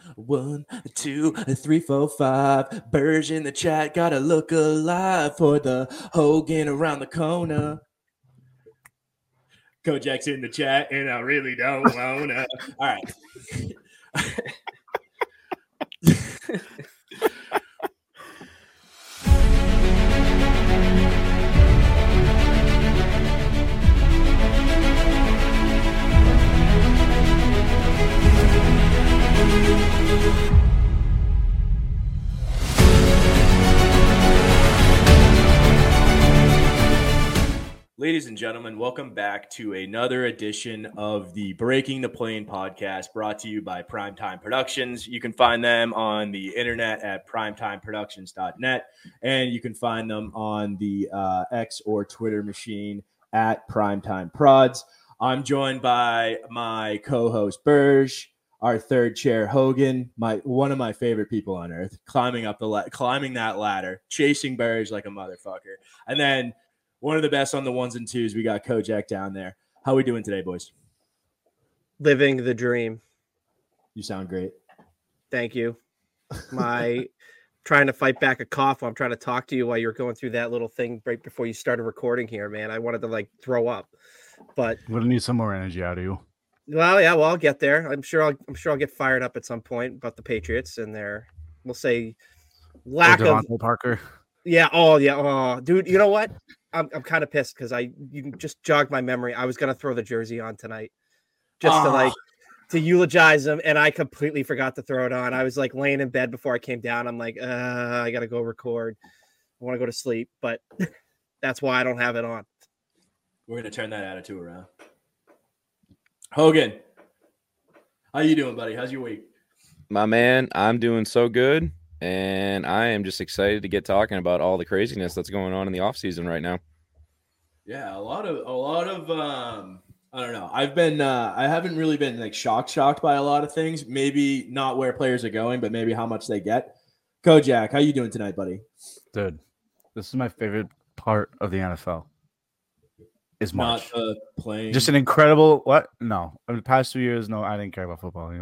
1, 2, 3, 4, 5. Burge in the chat, gotta look alive for the Hogan around the corner. Kojak's in the chat, and I really don't wanna. All right. Ladies and gentlemen, welcome back to another edition of the Breaking the Plane podcast brought to you by Primetime Productions. You can find them on the internet at primetimeproductions.net, and you can find them on the X or Twitter machine at Primetime Prods. I'm joined by my co-host Burge, our third chair Hogan, one of my favorite people on earth, climbing that ladder, chasing Burge like a motherfucker, and then one of the best on the ones and twos. We got Kojak down there. How are we doing today, boys? Living the dream. You sound great. Thank you. My trying to fight back a cough while I'm trying to talk to you while you're going through that little thing right before you started recording here, man. I wanted to throw up, but I'm gonna need some more energy out of you. Well, yeah, I'll get there. I'm sure I'll get fired up at some point about the Patriots and their, we'll say, lack of Parker. Yeah. Oh, yeah. Oh, dude. You know what? I'm kind of pissed because you just jogged my memory. I was gonna throw the jersey on tonight, just to eulogize him, and I completely forgot to throw it on. I was laying in bed before I came down. I'm like, I gotta go record. I want to go to sleep, but that's why I don't have it on. We're gonna turn that attitude around. Hogan, how you doing, buddy? How's your week? My man, I'm doing so good. And I am just excited to get talking about all the craziness that's going on in the off season right now. Yeah, a lot of I don't know. I haven't really been shocked by a lot of things. Maybe not where players are going, but maybe how much they get. Kojak, how you doing tonight, buddy? Dude, this is my favorite part of the NFL. Is March. Not playing. Just an incredible what? No. In the past 2 years, no, I didn't care about football,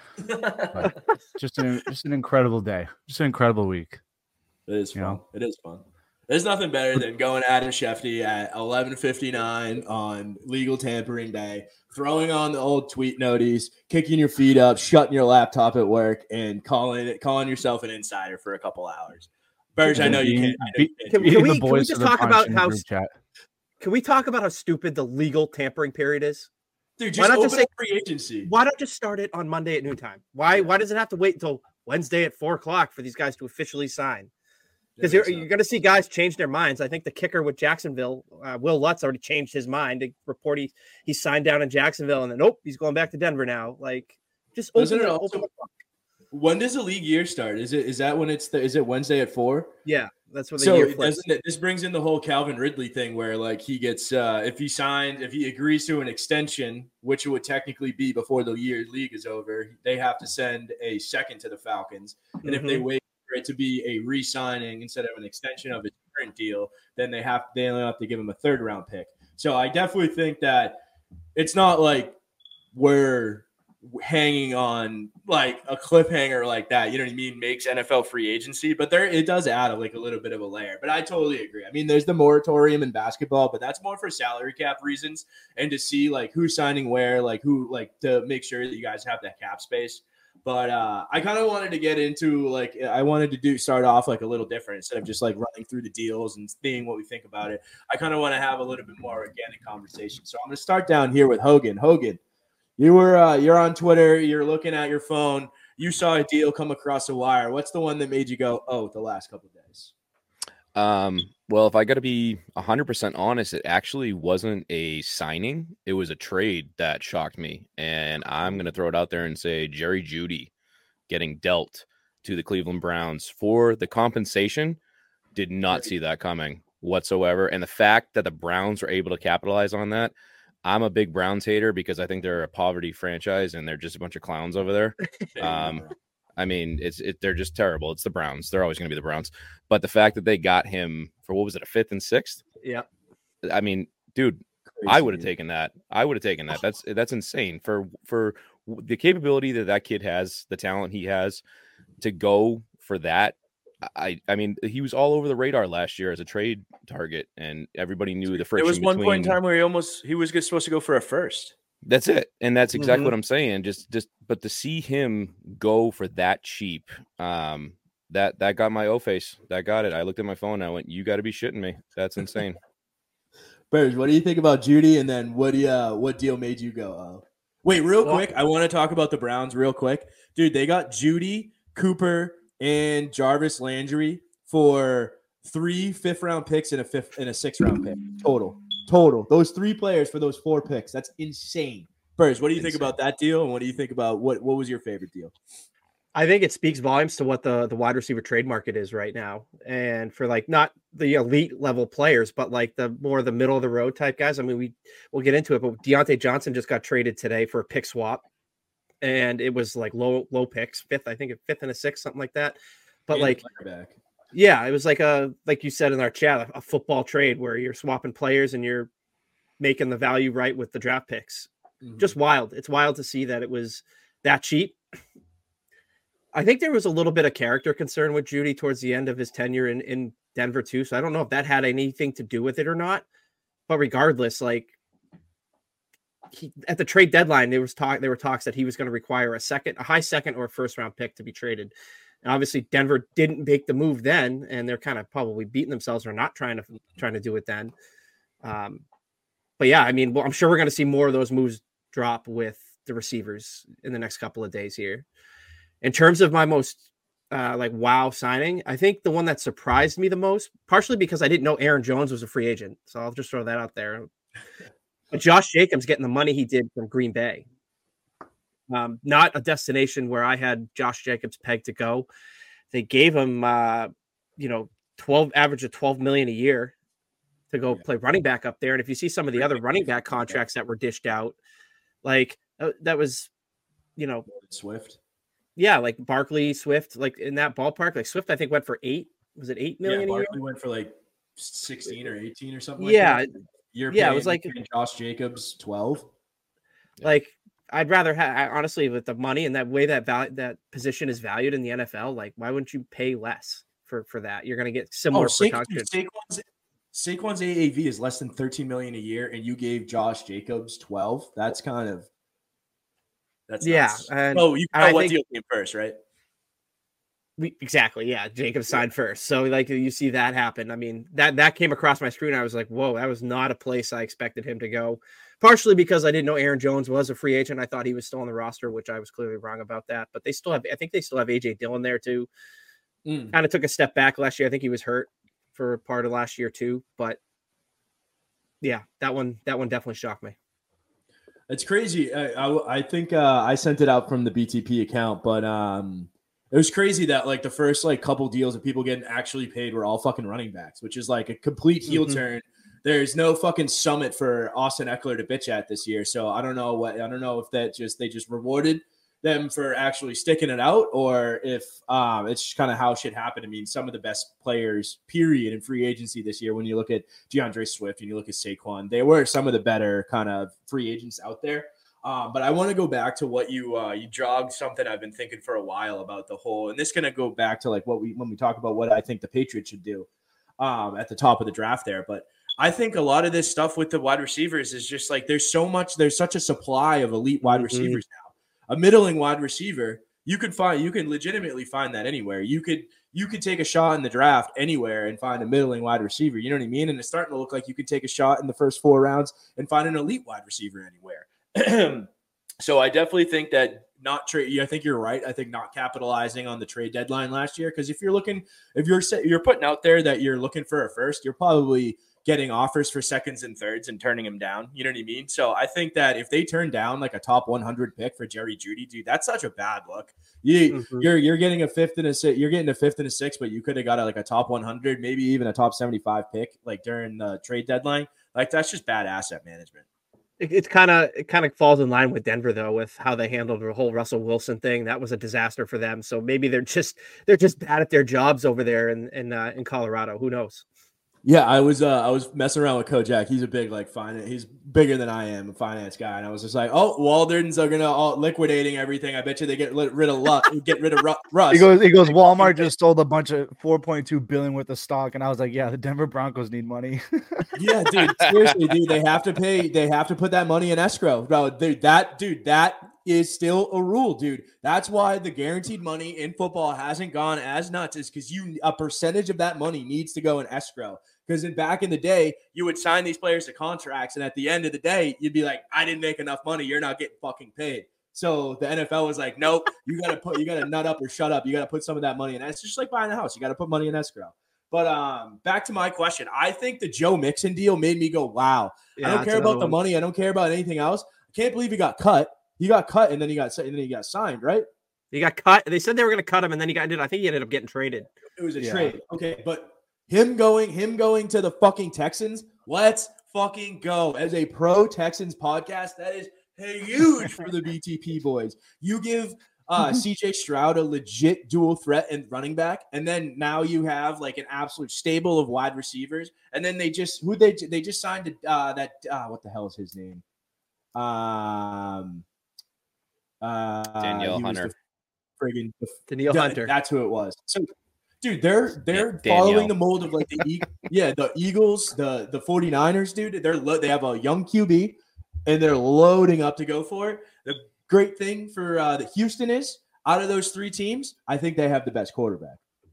But just an incredible day. Just an incredible week. It is fun. It is fun. There's nothing better than going Adam Schefter at 11:59 on legal tampering day, throwing on the old tweet noties, kicking your feet up, shutting your laptop at work, and calling yourself an insider for a couple hours. Burge, I know you can't. Can we just talk about how? Can we talk about how stupid the legal tampering period is? Dude, just open up free agency. Why not just start it on Monday at noontime? Why does it have to wait until Wednesday at 4:00 for these guys to officially sign? Because you're going to see guys change their minds. I think the kicker with Jacksonville, Will Lutz, already changed his mind. To report he signed down in Jacksonville, and then he's going back to Denver now. Just open it. When does the league year start? Is it Wednesday at 4? Yeah, that's what the year flips. This brings in the whole Calvin Ridley thing where he gets if he agrees to an extension, which it would technically be before the league is over, they have to send a second to the Falcons. And if they wait for it to be a re-signing instead of an extension of his current deal, then they only have to give him a third round pick. So I definitely think that it's not like we're hanging on a cliffhanger like that, you know what I mean, makes NFL free agency, but it does add a little bit of a layer. But I totally agree. I mean, there's the moratorium in basketball, but that's more for salary cap reasons and to see who's signing where, who to make sure that you guys have that cap space. But I kind of wanted to get into I wanted to start off a little different instead of just running through the deals and seeing what we think about it. I kind of want to have a little bit more organic conversation. So I'm going to start down here with Hogan. Hogan, you're on Twitter, you're looking at your phone, you saw a deal come across the wire. What's the one that made you go, the last couple of days? Well, if I got to be 100% honest, it actually wasn't a signing. It was a trade that shocked me. And I'm going to throw it out there and say Jerry Jeudy getting dealt to the Cleveland Browns for the compensation. Did not see that coming whatsoever. And the fact that the Browns were able to capitalize on that, I'm a big Browns hater because I think they're a poverty franchise and they're just a bunch of clowns over there. I mean, they're just terrible. It's the Browns. They're always going to be the Browns. But the fact that they got him for, what was it, a 5th and 6th? Yeah. I mean, dude, crazy. I would have taken that. That's insane for the capability that kid has, the talent he has to go for that. I mean, he was all over the radar last year as a trade target, and everybody knew the friction. There was one between... point in time where he was supposed to go for a first. That's it, and that's exactly what I'm saying. But to see him go for that cheap, that got my O face. That got it. I looked at my phone. And I went, "You got to be shitting me. That's insane." Burge, what do you think about Jeudy? And then what deal made you go? Wait, real quick. I want to talk about the Browns real quick, dude. They got Jeudy, Cooper, and Jarvis Landry for 3 fifth-round picks and a 6th-round pick total. Those 3 players for those 4 picks. That's insane. Burge, what do you think about that deal? And what do you think about what was your favorite deal? I think it speaks volumes to what the wide receiver trade market is right now. And for like not the elite level players, but like the middle of the road type guys. I mean, we'll get into it, but Deontay Johnson just got traded today for a pick swap. And it was like low picks, 5th, I think 5th and a 6th, something like that. But like, yeah, it was like like you said in our chat, a football trade where you're swapping players and you're making the value right with the draft picks. Mm-hmm. Just wild. It's wild to see that it was that cheap. I think there was a little bit of character concern with Jeudy towards the end of his tenure in Denver too. So I don't know if that had anything to do with it or not, but regardless, like at the trade deadline, there were talks that he was going to require a high second or a 1st-round pick to be traded. And obviously Denver didn't make the move then, and they're kind of probably beating themselves or not trying to do it then. But yeah, I mean, well, I'm sure we're going to see more of those moves drop with the receivers in the next couple of days here. In terms of my most wow signing, I think the one that surprised me the most, partially because I didn't know Aaron Jones was a free agent. So I'll just throw that out there. But Josh Jacobs getting the money he did from Green Bay. Not a destination where I had Josh Jacobs pegged to go. They gave him, average of $12 million a year to go play running back up there. And if you see some of the other running back contracts that were dished out, like that was, Swift. Yeah, like Barkley, Swift, like in that ballpark. Like Swift, I think went for 8. Was it 8 million? Yeah, Barkley went for like 16 or 18 or something. It was like Josh Jacobs 12. Like I'd rather have, honestly, with the money and that way that position is valued in the NFL. Like, why wouldn't you pay less for that? You're going to get similar production. Saquon's AAV is less than 13 million a year, and you gave Josh Jacobs 12. That's kind of. That's nuts. And you know what deal came first, right? Exactly. Yeah, Jacobs signed first. So like you see that happen. I mean, that came across my screen. I was like, whoa, that was not a place I expected him to go. Partially because I didn't know Aaron Jones was a free agent. I thought he was still on the roster, which I was clearly wrong about that. But I think they still have AJ Dillon there too. Kind of took a step back last year. I think he was hurt for part of last year too. But yeah, that one definitely shocked me. It's crazy. I think I sent it out from the BTP account, but it was crazy that like the first like couple deals of people getting actually paid were all fucking running backs, which is like a complete heel turn. There's no fucking summit for Austin Eckler to bitch at this year. So I don't know if they just rewarded them for actually sticking it out, or if it's just kind of how shit happened. I mean, some of the best players, period, in free agency this year, when you look at DeAndre Swift and you look at Saquon, they were some of the better kind of free agents out there. But I want to go back to what you jogged something I've been thinking for a while about the whole, and this is going to go back to like when we talk about what I think the Patriots should do at the top of the draft there. But I think a lot of this stuff with the wide receivers is just like there's such a supply of elite wide receivers now. A middling wide receiver, you can legitimately find that anywhere. You could take a shot in the draft anywhere and find a middling wide receiver. You know what I mean? And it's starting to look like you could take a shot in the first 4 rounds and find an elite wide receiver anywhere. So I definitely think that I think you're right. I think not capitalizing on the trade deadline last year, because if you're putting out there that you're looking for a first, you're probably getting offers for seconds and thirds and turning them down. You know what I mean? So I think that if they turn down like a top 100 pick for Jerry Jeudy, dude, that's such a bad look. You're getting a 5th and a 6th. You're getting a 5th and a 6th, but you could have got a top 100, maybe even a top 75 pick like during the trade deadline. Like that's just bad asset management. It kind of falls in line with Denver though, with how they handled the whole Russell Wilson thing. That was a disaster for them. So maybe they're just bad at their jobs over there in Colorado. Who knows? Yeah, I was messing around with Kojak. He's a big finance. He's bigger than I am, a finance guy, and I was just like, "Oh, Walden's are gonna liquidating everything. I bet you they get rid of Russ." He goes. Walmart just sold a bunch of $4.2 billion worth of stock, and I was like, yeah, the Denver Broncos need money. Yeah, dude. Seriously, dude. They have to pay. They have to put that money in escrow, bro. That is still a rule, dude. That's why the guaranteed money in football hasn't gone as nuts, is because a percentage of that money needs to go in escrow. Because back in the day, you would sign these players to contracts, and at the end of the day, you'd be like, "I didn't make enough money. You're not getting fucking paid." So the NFL was like, "Nope, you gotta nut up or shut up. You gotta put some of that money in." It's just like buying a house. You gotta put money in escrow. But back to my question. I think the Joe Mixon deal made me go, "Wow." I don't care about the money. I don't care about anything else. I can't believe he got cut. He got cut, and then he got signed, right? He got cut. They said they were going to cut him, and then I think he ended up getting traded. It was a trade. Okay, but him going to the fucking Texans, let's fucking go. As a pro Texans podcast, that is huge for the BTP boys. You give CJ Stroud a legit dual threat and running back, and then now you have like an absolute stable of wide receivers. And then they just signed that what the hell is his name? Danielle Hunter. Danielle Hunter. That's who it was. So, dude, they're following the mold of like the Eagles, the 49ers, dude. They have a young QB, and they're loading up to go for it. The great thing for the Houston is, out of those three teams, I think they have the best quarterback.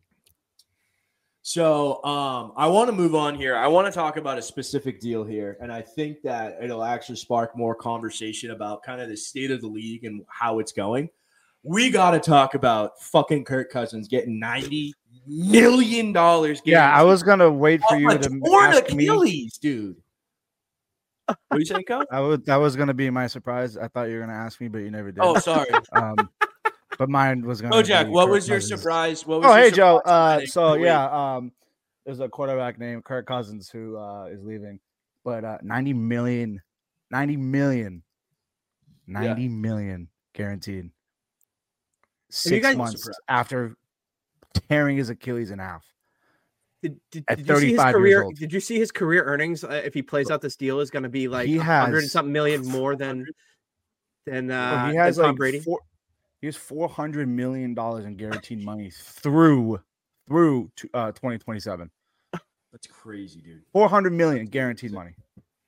So I want to move on here. I want to talk about a specific deal here, and I think that it'll actually spark more conversation about kind of the state of the league and how it's going. We got to talk about fucking Kirk Cousins getting $90 million. Yeah, I was going to wait for you to ask Achilles, me. Dude. What are you saying, Co? That was going to be my surprise. I thought you were going to ask me, but you never did. Oh, sorry. But mine was going to Jack, what was your surprise? Hey, Joe. There's a quarterback named Kirk Cousins who is leaving. But $90 million guaranteed. 6 months after tearing his Achilles in half. Did you see his career? Did you see his career earnings? If he plays out this deal, is going to be like 100 and something million more than he has Tom Brady. He has $400 million in guaranteed money through 2027. That's crazy, dude. $400 million guaranteed money.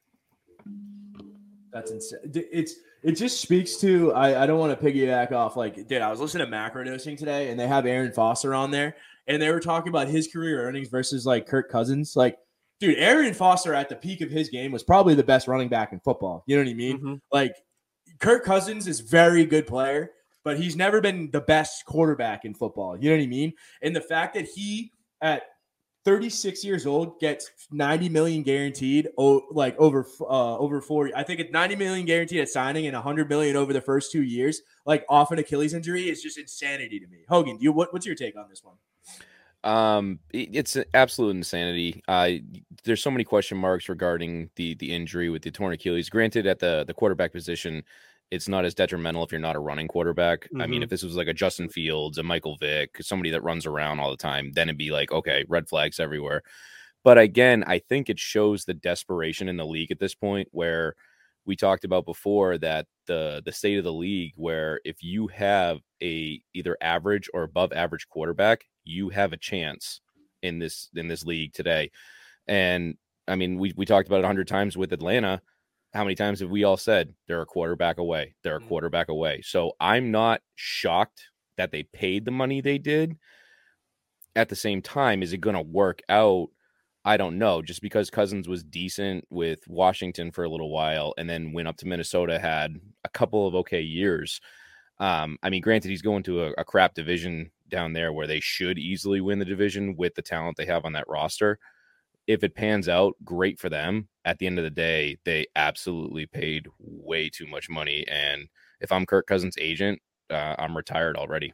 That's insane. It just speaks to, I don't want to piggyback off, like, dude, I was listening to Macrodosing today, and they have Aaron Foster on there, and they were talking about his career earnings versus like Kirk Cousins. Like, dude, Aaron Foster at the peak of his game was probably the best running back in football. You know what I mean? Mm-hmm. Like, Kirk Cousins is a very good player, but he's never been the best quarterback in football. You know what I mean? And the fact that he, at 36 years old, gets $90 million guaranteed, over 40. I think it's $90 million guaranteed at signing and $100 million over the first 2 years, like off an Achilles injury, is just insanity to me. Hogan, what's your take on this one? It's absolute insanity. There's so many question marks regarding the injury with the torn Achilles. Granted, at the quarterback position, it's not as detrimental if you're not a running quarterback. Mm-hmm. I mean, if this was like a Justin Fields, a Michael Vick, somebody that runs around all the time, then it'd be like, okay, red flags everywhere. But again, I think it shows the desperation in the league at this point, where we talked about before that the state of the league, where if you have a either average or above average quarterback, you have a chance in this league today. And I mean, we talked about it 100 times with Atlanta. How many times have we all said they're a quarterback away? They're a quarterback away. So I'm not shocked that they paid the money they did. At the same time, is it going to work out? I don't know. Just because Cousins was decent with Washington for a little while and then went up to Minnesota, had a couple of okay years. I mean, granted, he's going to a crap division down there where they should easily win the division with the talent they have on that roster. If it pans out, great for them. At the end of the day, they absolutely paid way too much money. And if I'm Kirk Cousins' agent, I'm retired already.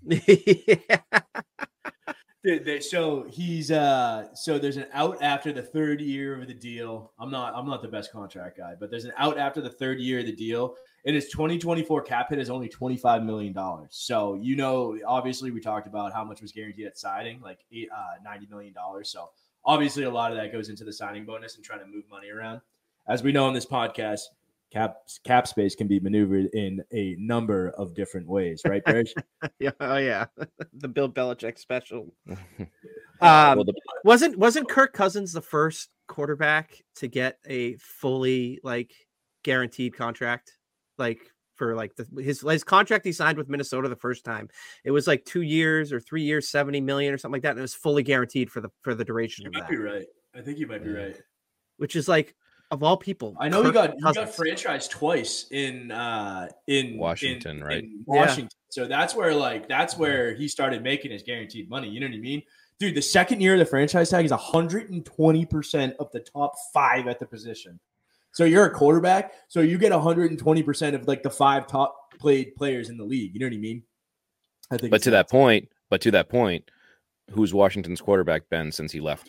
So he's so there's an out after the third year of the deal. I'm not the best contract guy, but there's an out after the third year of the deal. And his 2024 cap hit is only $25 million. So, obviously we talked about how much was guaranteed at signing, like $90 million. So Obviously, a lot of that goes into the signing bonus and trying to move money around. As we know on this podcast, cap space can be maneuvered in a number of different ways, right, Barry? Yeah, oh yeah, the Bill Belichick special. Well, Wasn't Kirk Cousins the first quarterback to get a fully like guaranteed contract, like for like his contract he signed with Minnesota the first time? It was like 2 years or 3 years, 70 million or something like that, and it was fully guaranteed for the duration You of might that. be right. I think you might be right. Which is like, of all people, I know he Kirk got Cousins. franchised twice in Washington, right? In Washington. So that's where he started making his guaranteed money. You know what I mean? Dude, the second year of the franchise tag is 120% of the top 5 at the position. So you're a quarterback, so you get 120% of like the 5 top played players in the league. You know what I mean? I think. But to that point, who's Washington's quarterback been since he left?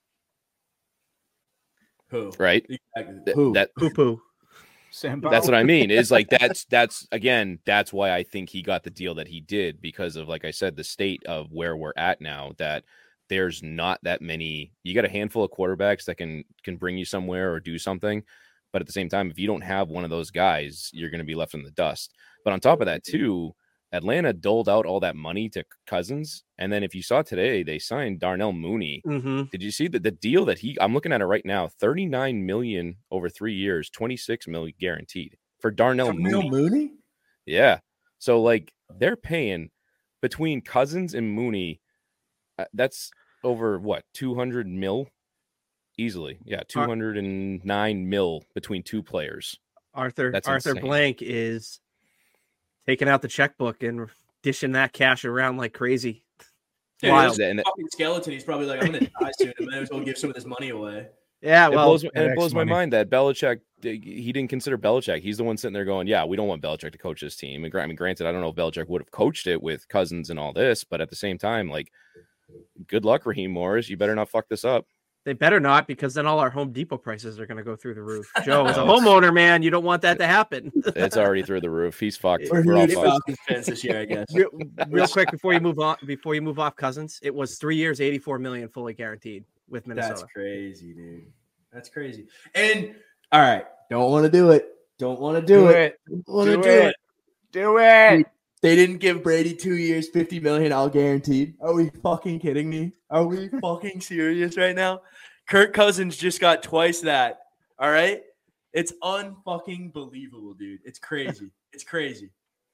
Who? Right? Exactly. Who? Poo-poo. Sam That's what I mean. Is like that's why I think he got the deal that he did, because of, like I said, the state of where we're at now, that there's not that many. You got a handful of quarterbacks that can bring you somewhere or do something, but at the same time, if you don't have one of those guys, you're going to be left in the dust. But on top of that too, Atlanta doled out all that money to Cousins, and then if you saw today, they signed Darnell Mooney. Mm-hmm. Did you see the deal that I'm looking at it right now? $39 million over 3 years, $26 million guaranteed for Darnell Mooney. Yeah, so like they're paying between Cousins and Mooney. That's over what, 200 mil easily. Yeah, 209 mil between 2 players. Arthur insane. Blank is taking out the checkbook and dishing that cash around like crazy. Yeah, Wild. Fucking skeleton. He's probably like, I'm going to die soon. I might as well give some of this money away. Yeah, well, it blows my mind that Belichick, he didn't consider Belichick. He's the one sitting there going, yeah, we don't want Belichick to coach this team. And I mean, granted, I don't know if Belichick would have coached it with Cousins and all this, but at the same time, like, good luck, Raheem Morris. You better not fuck this up. They better not, because then all our Home Depot prices are going to go through the roof. Joe, as a homeowner, man, you don't want that to happen. It's already through the roof. He's fucked. We're all huge fucked. Falcons fans this year, I guess. Real quick before you move off Cousins, it was 3 years, 84 million fully guaranteed with Minnesota. That's crazy, dude. That's crazy. And all right, don't want to do it. Don't want to do it. Don't want to do it. Do it. They didn't give Brady 2 years, $50 million all guaranteed. Are we fucking kidding me? Are we fucking serious right now? Kirk Cousins just got twice that. All right? It's unfucking believable, dude. It's crazy. It's crazy.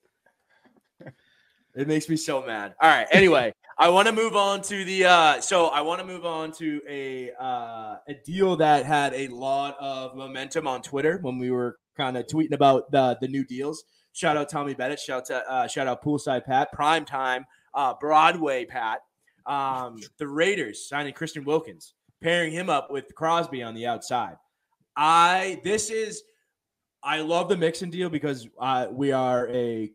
It makes me so mad. All right. Anyway, I want to move on to a deal that had a lot of momentum on Twitter when we were kind of tweeting about the new deals. Shout out Tommy Bennett. Shout out Poolside Pat. Primetime Broadway Pat. The Raiders signing Christian Wilkins, pairing him up with Crosby on the outside. I love the Mixon deal because we are a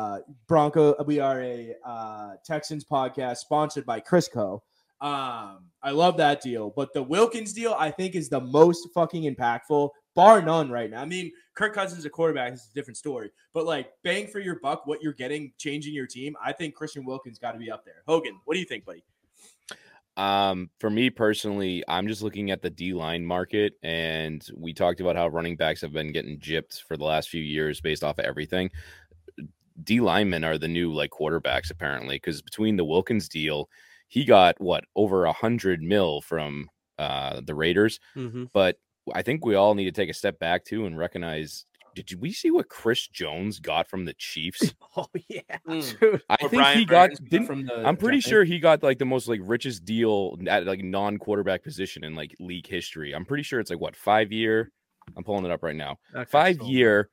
Texans podcast sponsored by Crisco. I love that deal, but the Wilkins deal I think is the most fucking impactful, bar none right now. I mean, Kirk Cousins is a quarterback, this is a different story, but like bang for your buck, what you're getting, changing your team, I think Christian Wilkins got to be up there. Hogan, what do you think, buddy? For me personally, I'm just looking at the D-line market, and we talked about how running backs have been getting gypped for the last few years based off of everything. D linemen are the new like quarterbacks apparently, because between the Wilkins deal, he got over 100 mil from the Raiders. Mm-hmm. But I think we all need to take a step back too and recognize, did we see what Chris Jones got from the Chiefs? Oh yeah, Dude. I Or think Brian he got. Burns from the I'm pretty Giants. sure he got like the most like richest deal at like non-quarterback position in like league history. I'm pretty sure it's like 5-year. I'm pulling it up right now. Okay, 5-year,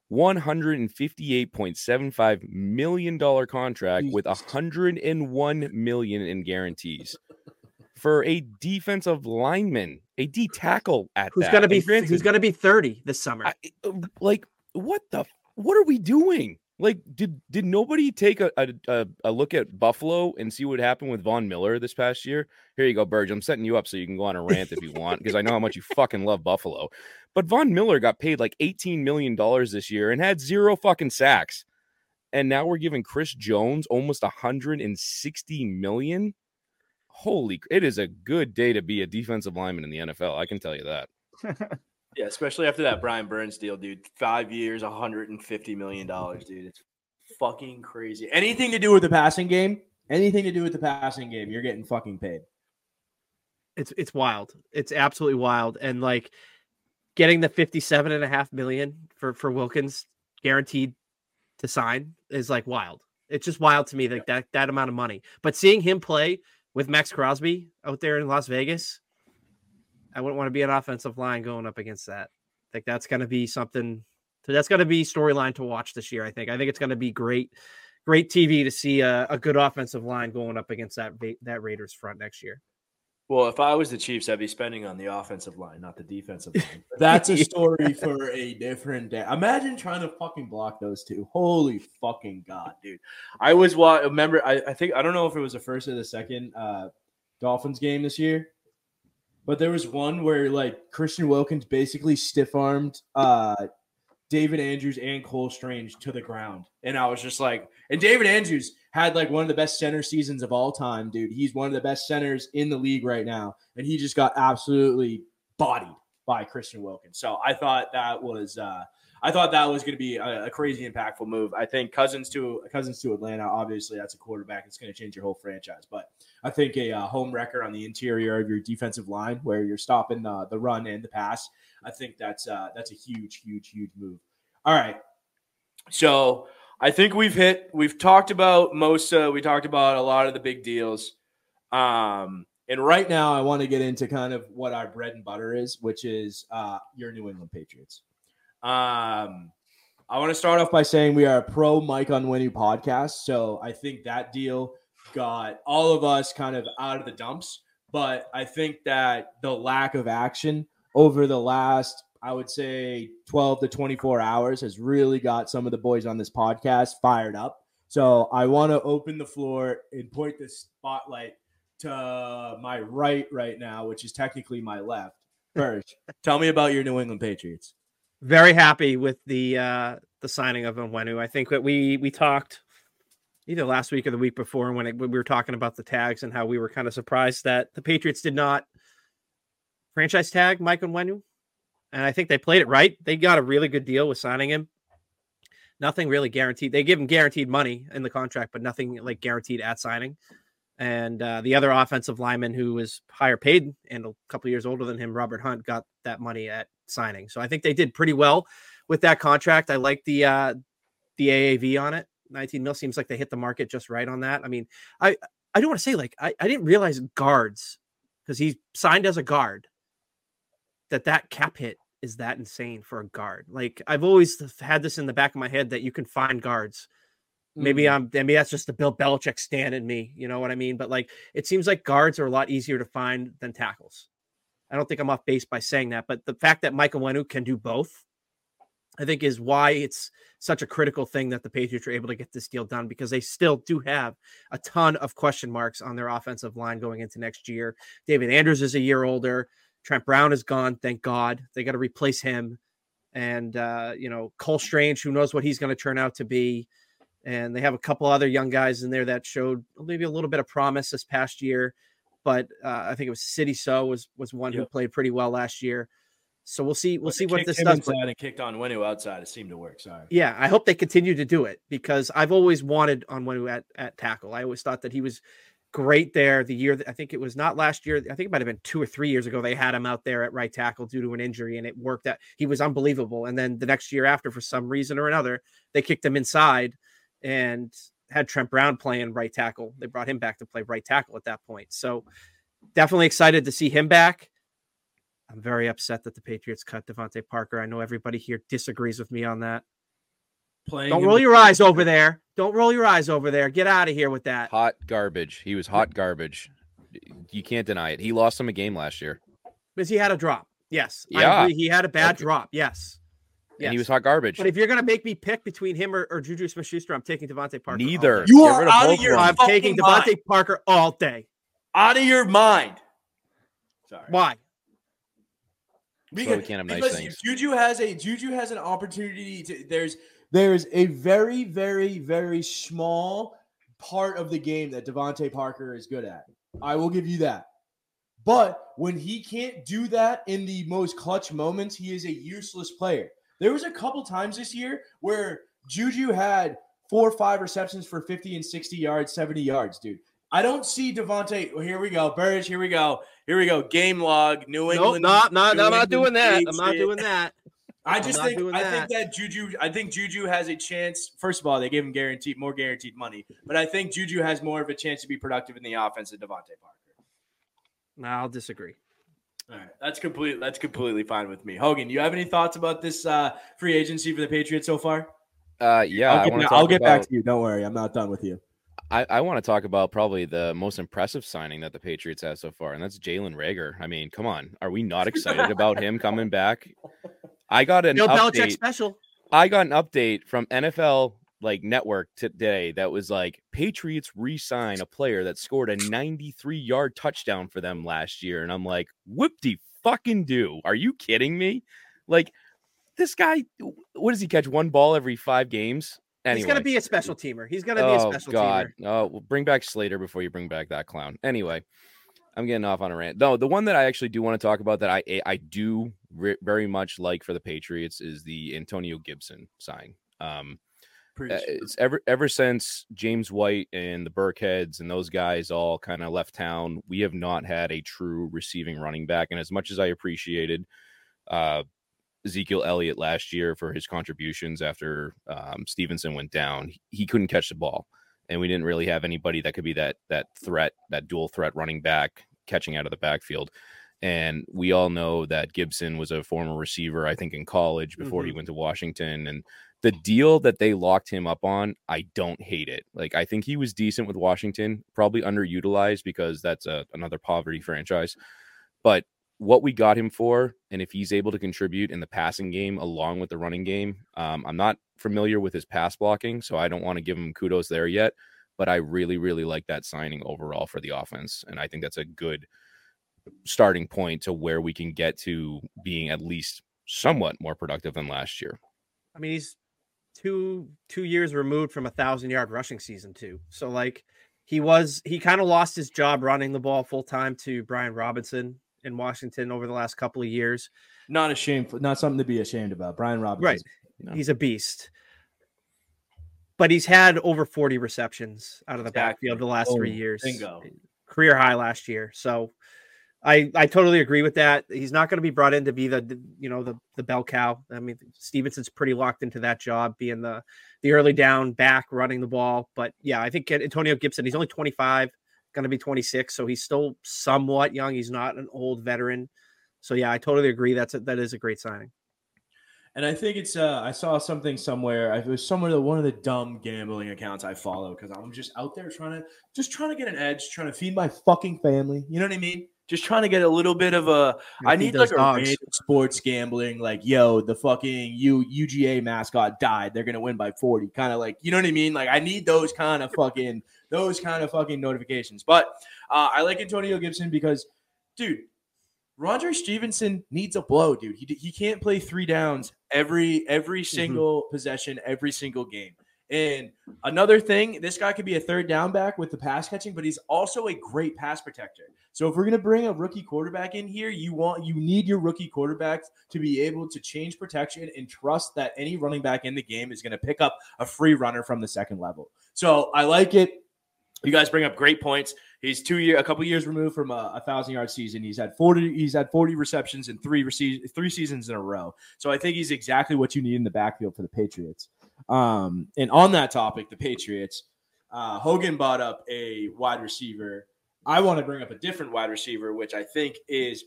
$158.75 million contract with $101 million in guarantees for a defensive lineman, a D tackle at who's that. gonna be And granted, who's gonna be 30 this summer. like what are we doing? Like, did nobody take a look at Buffalo and see what happened with Von Miller this past year? Here you go, Burge. I'm setting you up so you can go on a rant if you want, because I know how much you fucking love Buffalo. But Von Miller got paid like $18 million this year and had 0 fucking sacks. And now we're giving Chris Jones almost $160 million. it is a good day to be a defensive lineman in the NFL. I can tell you that. Yeah, especially after that Brian Burns deal, dude. 5 years, $150 million, dude. It's fucking crazy. Anything to do with the passing game, you're getting fucking paid. It's wild. It's absolutely wild. And like getting the $57.5 million for Wilkins guaranteed to sign is like wild. It's just wild to me that amount of money. But seeing him play with Max Crosby out there in Las Vegas, I wouldn't want to be an offensive line going up against that. I think that's going to be something. That's going to be storyline to watch this year. I think it's going to be great TV to see a good offensive line going up against that Raiders front next year. Well, if I was the Chiefs, I'd be spending on the offensive line, not the defensive line. But that's a story for a different day. Imagine trying to fucking block those two. Holy fucking God, dude. I remember, I think, I don't know if it was the first or the second Dolphins game this year, but there was one where like Christian Wilkins basically stiff-armed David Andrews and Cole Strange to the ground. And I was just like, and David Andrews had like one of the best center seasons of all time, dude. He's one of the best centers in the league right now. And he just got absolutely bodied by Christian Wilkins. So I thought that was going to be a crazy impactful move. I think Cousins to Atlanta, obviously that's a quarterback. It's going to change your whole franchise. But I think a home wrecker on the interior of your defensive line where you're stopping the run and the pass, I think that's a huge, huge, huge move. All right. So I think we've talked about we talked about a lot of the big deals. And right now I want to get into kind of what our bread and butter is, which is your New England Patriots. I want to start off by saying we are a pro Mike Onwenu podcast. So I think that deal got all of us kind of out of the dumps, but I think that the lack of action over the last, I would say 12 to 24 hours has really got some of the boys on this podcast fired up. So I want to open the floor and point the spotlight to my right now, which is technically my left. First, tell me about your New England Patriots. Very happy with the signing of Onwenu. I think that we talked either last week or the week before when we were talking about the tags and how we were kind of surprised that the Patriots did not franchise tag Mike Onwenu. And I think they played it right. They got a really good deal with signing him. Nothing really guaranteed. They give him guaranteed money in the contract, but nothing like guaranteed at signing. And the other offensive lineman who was higher paid and a couple of years older than him, Robert Hunt, got that money at signing. So I think they did pretty well with that contract. I like the AAV on it. 19 mil seems like they hit the market just right on that. I mean, I don't want to say like I didn't realize guards, because he signed as a guard, that cap hit is that insane for a guard. Like I've always had this in the back of my head that you can find guards. Maybe that's just the Bill Belichick stand in me. You know what I mean? But like, it seems like guards are a lot easier to find than tackles. I don't think I'm off base by saying that, but the fact that Mike Onwenu can do both, I think is why it's such a critical thing that the Patriots are able to get this deal done, because they still do have a ton of question marks on their offensive line going into next year. David Andrews is a year older. Trent Brown is gone. Thank God. They got to replace him. And, Cole Strange, who knows what he's going to turn out to be. And they have a couple other young guys in there that showed maybe a little bit of promise this past year. But I think it was City So was one who played pretty well last year. So we'll see what this does. And kicked Onwenu outside. It seemed to work. Sorry. Yeah, I hope they continue to do it, because I've always wanted Onwenu at tackle. I always thought that he was great there. The year that I think it was not last year. I think it might have been 2 or 3 years ago. They had him out there at right tackle due to an injury, and it worked out. He was unbelievable. And then the next year after, for some reason or another, they kicked him inside and had Trent Brown playing right tackle. They brought him back to play right tackle at that point. So definitely excited to see him back. I'm very upset that the Patriots cut Devontae Parker. I know everybody here disagrees with me on that. Don't roll your eyes over there. Don't roll your eyes over there. Get out of here with that. Hot garbage. He was hot garbage. You can't deny it. He lost him a game last year. Because he had a drop. Yes. Yeah. I agree. He had a bad drop. Yes. And he was hot garbage. But if you're going to make me pick between him or Juju Smith-Schuster, I'm taking Devontae Parker. Neither. You are out of your I'm taking Devontae Parker all day. Out of your mind. Sorry. Why? Because we can't have nice things. Juju has an opportunity to. There's a very, very, very small part of the game that Devontae Parker is good at. I will give you that. But when he can't do that in the most clutch moments, he is a useless player. There was a couple times this year where Juju had 4 or 5 receptions for 50 and 60 yards, 70 yards, dude. I don't see Devontae. Well, here we go. Burridge, here we go. Here we go. Game log, New England. I'm not doing that. I'm not doing that. I think Juju has a chance. First of all, they gave him more guaranteed money. But I think Juju has more of a chance to be productive in the offense than Devontae Parker. No, I'll disagree. All right. That's completely fine with me. Hogan, you have any thoughts about this free agency for the Patriots so far? Yeah. I'll get back to you. Don't worry. I'm not done with you. I want to talk about probably the most impressive signing that the Patriots have so far, and that's Jalen Reagor. I mean, come on. Are we not excited about him coming back? I got an Belichick special. I got an update from NFL Network today that was like, Patriots re-sign a player that scored a 93-yard touchdown for them last year. And I'm like, whoop-de-fucking-do. Are you kidding me? Like, this guy, what does he catch? 1 ball every 5 games? Anyway. He's going to be a special teamer. Teamer. Oh, well, bring back Slater before you bring back that clown. Anyway, I'm getting off on a rant. No, the one that I actually do want to talk about that I do very much like for the Patriots is the Antonio Gibson sign. It's ever since James White and the Burkheads and those guys all kind of left town, we have not had a true receiving running back. And as much as I appreciated Ezekiel Elliott last year for his contributions after Stevenson went down, he couldn't catch the ball. And we didn't really have anybody that could be that threat, that dual threat running back catching out of the backfield. And we all know that Gibson was a former receiver, I think, in college before he went to Washington. And the deal that they locked him up on, I don't hate it. I think he was decent with Washington, probably underutilized because that's another poverty franchise. But what we got him for, and if he's able to contribute in the passing game along with the running game, I'm not familiar with his pass blocking, so I don't want to give him kudos there yet. But I really, really like that signing overall for the offense. And I think that's a good starting point to where we can get to being at least somewhat more productive than last year. I mean, he's two years removed from 1,000-yard rushing season too. So he kind of lost his job running the ball full time to Brian Robinson in Washington over the last couple of years. Not something to be ashamed about. Brian Robinson. Right. No. He's a beast. But he's had over 40 receptions out of the backfield the last 3 years. Bingo. Career high last year. So I totally agree with that. He's not going to be brought in to be the bell cow. I mean, Stevenson's pretty locked into that job, being the early down back running the ball. But yeah, I think Antonio Gibson, he's only 25, going to be 26. So he's still somewhat young. He's not an old veteran. So yeah, I totally agree. that is a great signing. And I think it's I saw something somewhere. It was one of the dumb gambling accounts I follow because I'm just out there trying to get an edge, trying to feed my fucking family. You know what I mean? Just trying to get a little bit of I need a random sports gambling, the fucking UGA mascot died. They're gonna win by 40. Kind of you know what I mean? I need those kind of fucking notifications. But I like Antonio Gibson because, dude, Rondre Stevenson needs a blow, dude. He can't play 3 downs every single possession, every single game. And another thing, this guy could be a 3rd down back with the pass catching, but he's also a great pass protector. So if we're going to bring a rookie quarterback in here, you need your rookie quarterback to be able to change protection and trust that any running back in the game is going to pick up a free runner from the second level. So I like it. You guys bring up great points. He's a couple years removed from a 1,000-yard season. He's had 40 receptions in 3 seasons in a row. So I think he's exactly what you need in the backfield for the Patriots. And on that topic, the Patriots, Hogan brought up a wide receiver. I want to bring up a different wide receiver, which I think is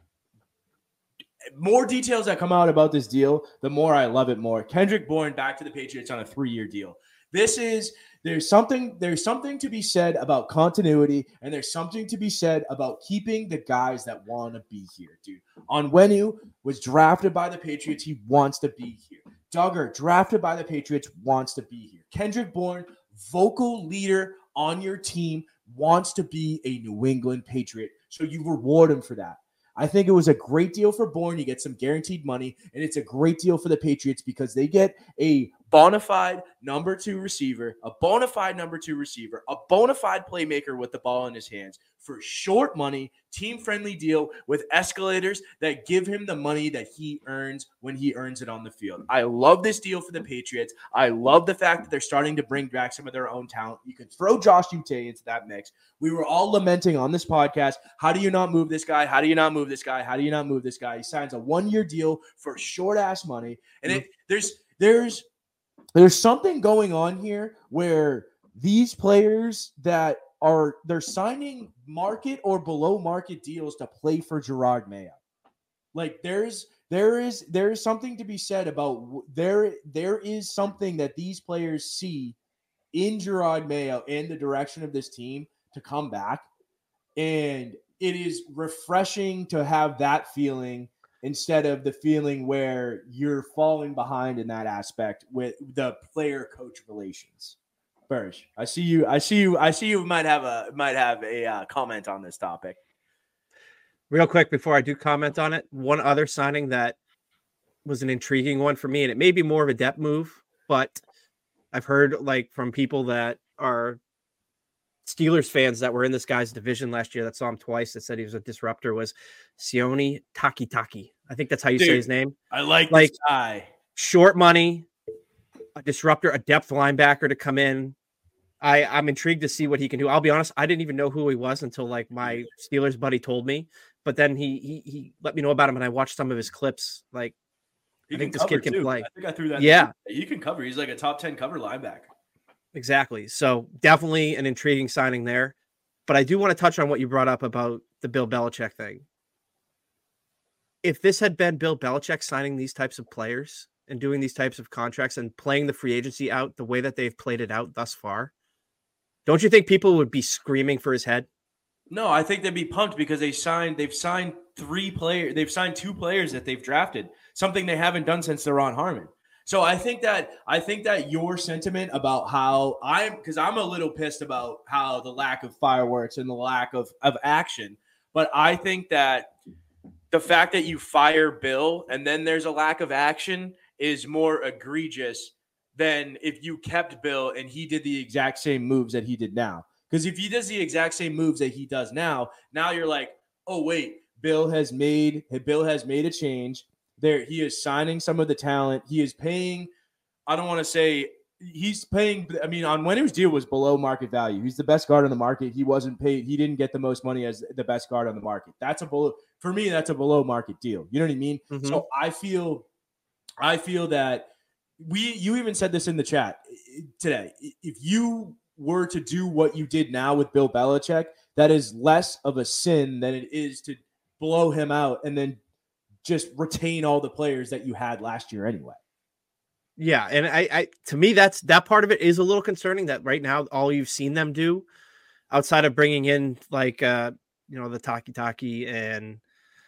more details that come out about this deal, the more I love it more. Kendrick Bourne back to the Patriots on a 3-year deal. There's something to be said about continuity, and there's something to be said about keeping the guys that want to be here, dude. Onwenu was drafted by the Patriots. He wants to be here. Duggar, drafted by the Patriots, wants to be here. Kendrick Bourne, vocal leader on your team, wants to be a New England Patriot. So you reward him for that. I think it was a great deal for Bourne. You get some guaranteed money, and it's a great deal for the Patriots because they get a bona fide number two receiver, a bona fide playmaker with the ball in his hands for short money, team-friendly deal with escalators that give him the money that he earns when he earns it on the field. I love this deal for the Patriots. I love the fact that they're starting to bring back some of their own talent. You can throw Josh Uche into that mix. We were all lamenting on this podcast, how do you not move this guy? How do you not move this guy? How do you not move this guy? He signs a one-year deal for short-ass money. And there's something going on here where these players that they're signing market or below market deals to play for Gerard Mayo. Like there is something to be said about there is something that these players see in Gerard Mayo and the direction of this team to come back. And it is refreshing to have that feeling instead of the feeling where you're falling behind in that aspect with the player-coach relations. Burge, I see you might have a comment on this topic. Real quick before I do comment on it, one other signing that was an intriguing one for me, and it may be more of a depth move, but I've heard like from people that are Steelers fans that were in this guy's division last year that saw him twice that said he was a disruptor was Sione Takitaki. I think that's how you say his name. I like this guy. Short money, a disruptor, a depth linebacker to come in. I'm intrigued to see what he can do. I'll be honest, I didn't even know who he was until like my Steelers buddy told me. But then he let me know about him, and I watched some of his clips. Like, I think this kid can play. I think I threw that. Yeah, he can cover. He's like a top 10 cover linebacker. Exactly. So definitely an intriguing signing there. But I do want to touch on what you brought up about the Bill Belichick thing. If this had been Bill Belichick signing these types of players and doing these types of contracts and playing the free agency out the way that they've played it out thus far, don't you think people would be screaming for his head? No, I think they'd be pumped because they've signed 3 players. They've signed 2 players that they've drafted, something they haven't done since Ron Harmon. So I think that your sentiment about how because I'm a little pissed about how the lack of fireworks and the lack of action, but I think that the fact that you fire Bill and then there's a lack of action is more egregious than if you kept Bill and he did the exact same moves that he did now. Because if he does the exact same moves that he does now you're like, oh wait, Bill has made a change. There, he is signing some of the talent. He is paying. I don't want to say he's paying. I mean, on when his deal was below market value. He's the best guard on the market. He wasn't paid. He didn't get the most money as the best guard on the market. That's a below market deal. You know what I mean? Mm-hmm. So I feel that you even said this in the chat today. If you were to do what you did now with Bill Belichick, that is less of a sin than it is to blow him out and then just retain all the players that you had last year anyway. Yeah. And I to me, that part of it is a little concerning that right now, all you've seen them do outside of bringing in like, the Taki and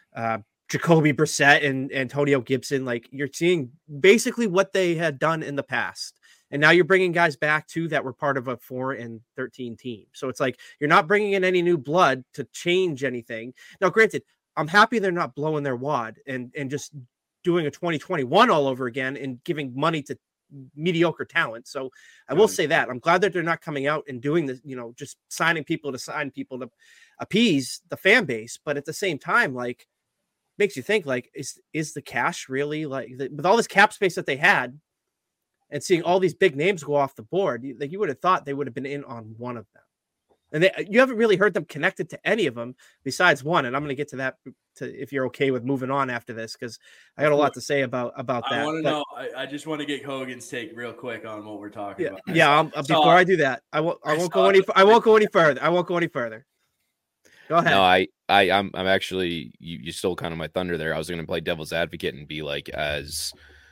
Jacoby Brissett and Antonio Gibson, like you're seeing basically what they had done in the past. And now you're bringing guys back too that were part of a 4-13 team. So it's like, you're not bringing in any new blood to change anything. Now, granted, I'm happy they're not blowing their wad and just doing a 2021 all over again and giving money to mediocre talent. So I will say that I'm glad that they're not coming out and doing this, just signing people to appease the fan base. But at the same time, like, makes you think, like, is the cash really like with all this cap space that they had and seeing all these big names go off the board, like you would have thought they would have been in on one of them. And you haven't really heard them connected to any of them besides one. And I'm going to get to that if you're okay with moving on after this, because I got a lot to say about that. I want to know. I just want to get Hogan's take real quick on what we're talking about. Yeah. Before I do that, I won't go any further. Go ahead. No, I'm actually you stole kind of my thunder there. I was going to play devil's advocate and be like, as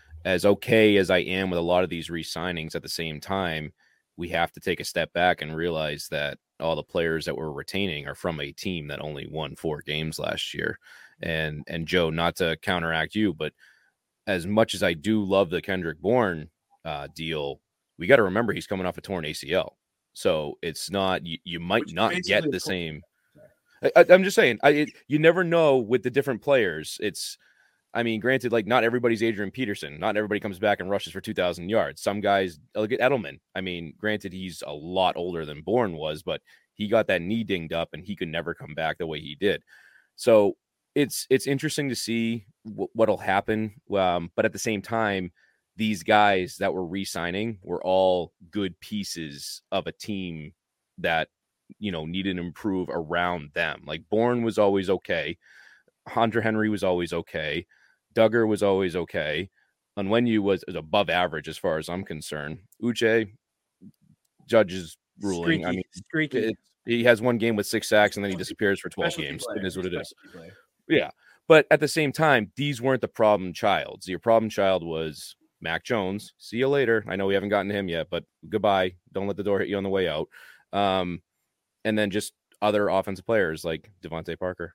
okay as I am with a lot of these re-signings, at the same time, we have to take a step back and realize that all the players that we're retaining are from a team that only won 4 games last year. And Joe, not to counteract you, but as much as I do love the Kendrick Bourne deal, we got to remember he's coming off a torn ACL. So it's not, you might not get the same. I'm just saying, you never know with the different players. I mean, granted, like not everybody's Adrian Peterson. Not everybody comes back and rushes for 2,000 yards. Some guys, look at Edelman. I mean, granted, he's a lot older than Bourne was, but he got that knee dinged up and he could never come back the way he did. So it's interesting to see what'll happen. But at the same time, these guys that were re-signing were all good pieces of a team that, you know, needed to improve around them. Like Bourne was always okay. Hunter Henry was always okay. Duggar was always okay. Onwenu was above average as far as I'm concerned. Uche, Judge's ruling. Streaky. He has one game with 6 sacks and then he disappears for 12 games. It is what it is. Yeah. But at the same time, these weren't the problem childs. Your problem child was Mac Jones. See you later. I know we haven't gotten to him yet, but goodbye. Don't let the door hit you on the way out. And then just other offensive players like Devontae Parker.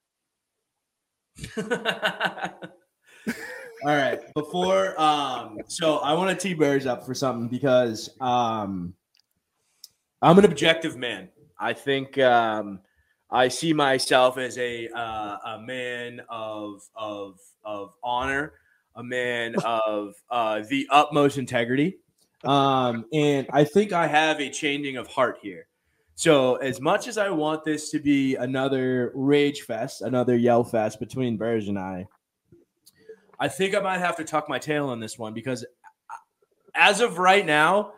All right. Before so I want to tee Bears up for something because I'm an objective man. I think I see myself as a man of honor, a man of the utmost integrity. And I think I have a changing of heart here. So as much as I want this to be another rage fest, another yell fest between Bears and I think I might have to tuck my tail on this one because as of right now,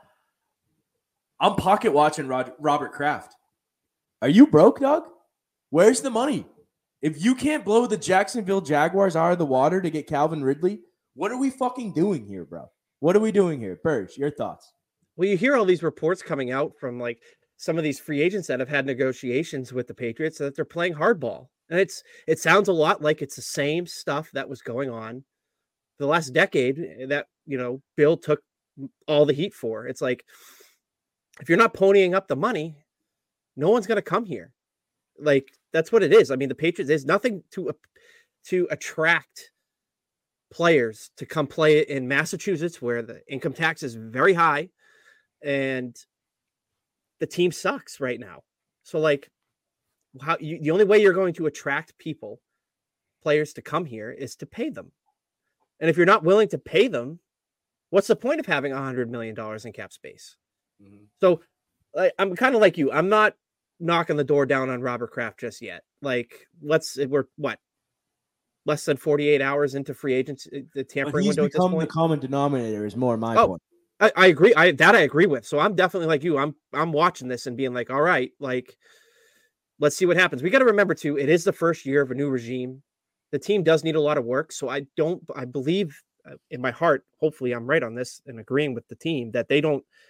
I'm pocket watching Robert Kraft. Are you broke, Doug? Where's the money? If you can't blow the Jacksonville Jaguars out of the water to get Calvin Ridley, what are we fucking doing here, bro? What are we doing here? Burge, your thoughts? Well, you hear all these reports coming out from like some of these free agents that have had negotiations with the Patriots that they're playing hardball. And it sounds a lot like it's the same stuff that was going on for the last decade that, you know, Bill took all the heat for. It's like, if you're not ponying up the money, no one's going to come here. Like, that's what it is. I mean, the Patriots, there's nothing to attract players to come play in Massachusetts where the income tax is very high and the team sucks right now. So like the only way you're going to attract players to come here is to pay them. And if you're not willing to pay them, what's the point of having $100 million in cap space? Mm-hmm. So I'm kind of like you. I'm not knocking the door down on Robert Kraft just yet. Like we're less than 48 hours into free agents, the tampering window. He's become the common denominator is more my point. I agree. I agree with. So I'm definitely like you. I'm watching this and being like, all right, like, let's see what happens. We got to remember too, it is the first year of a new regime. The team does need a lot of work. So I believe in my heart, hopefully I'm right on this and agreeing with the team that they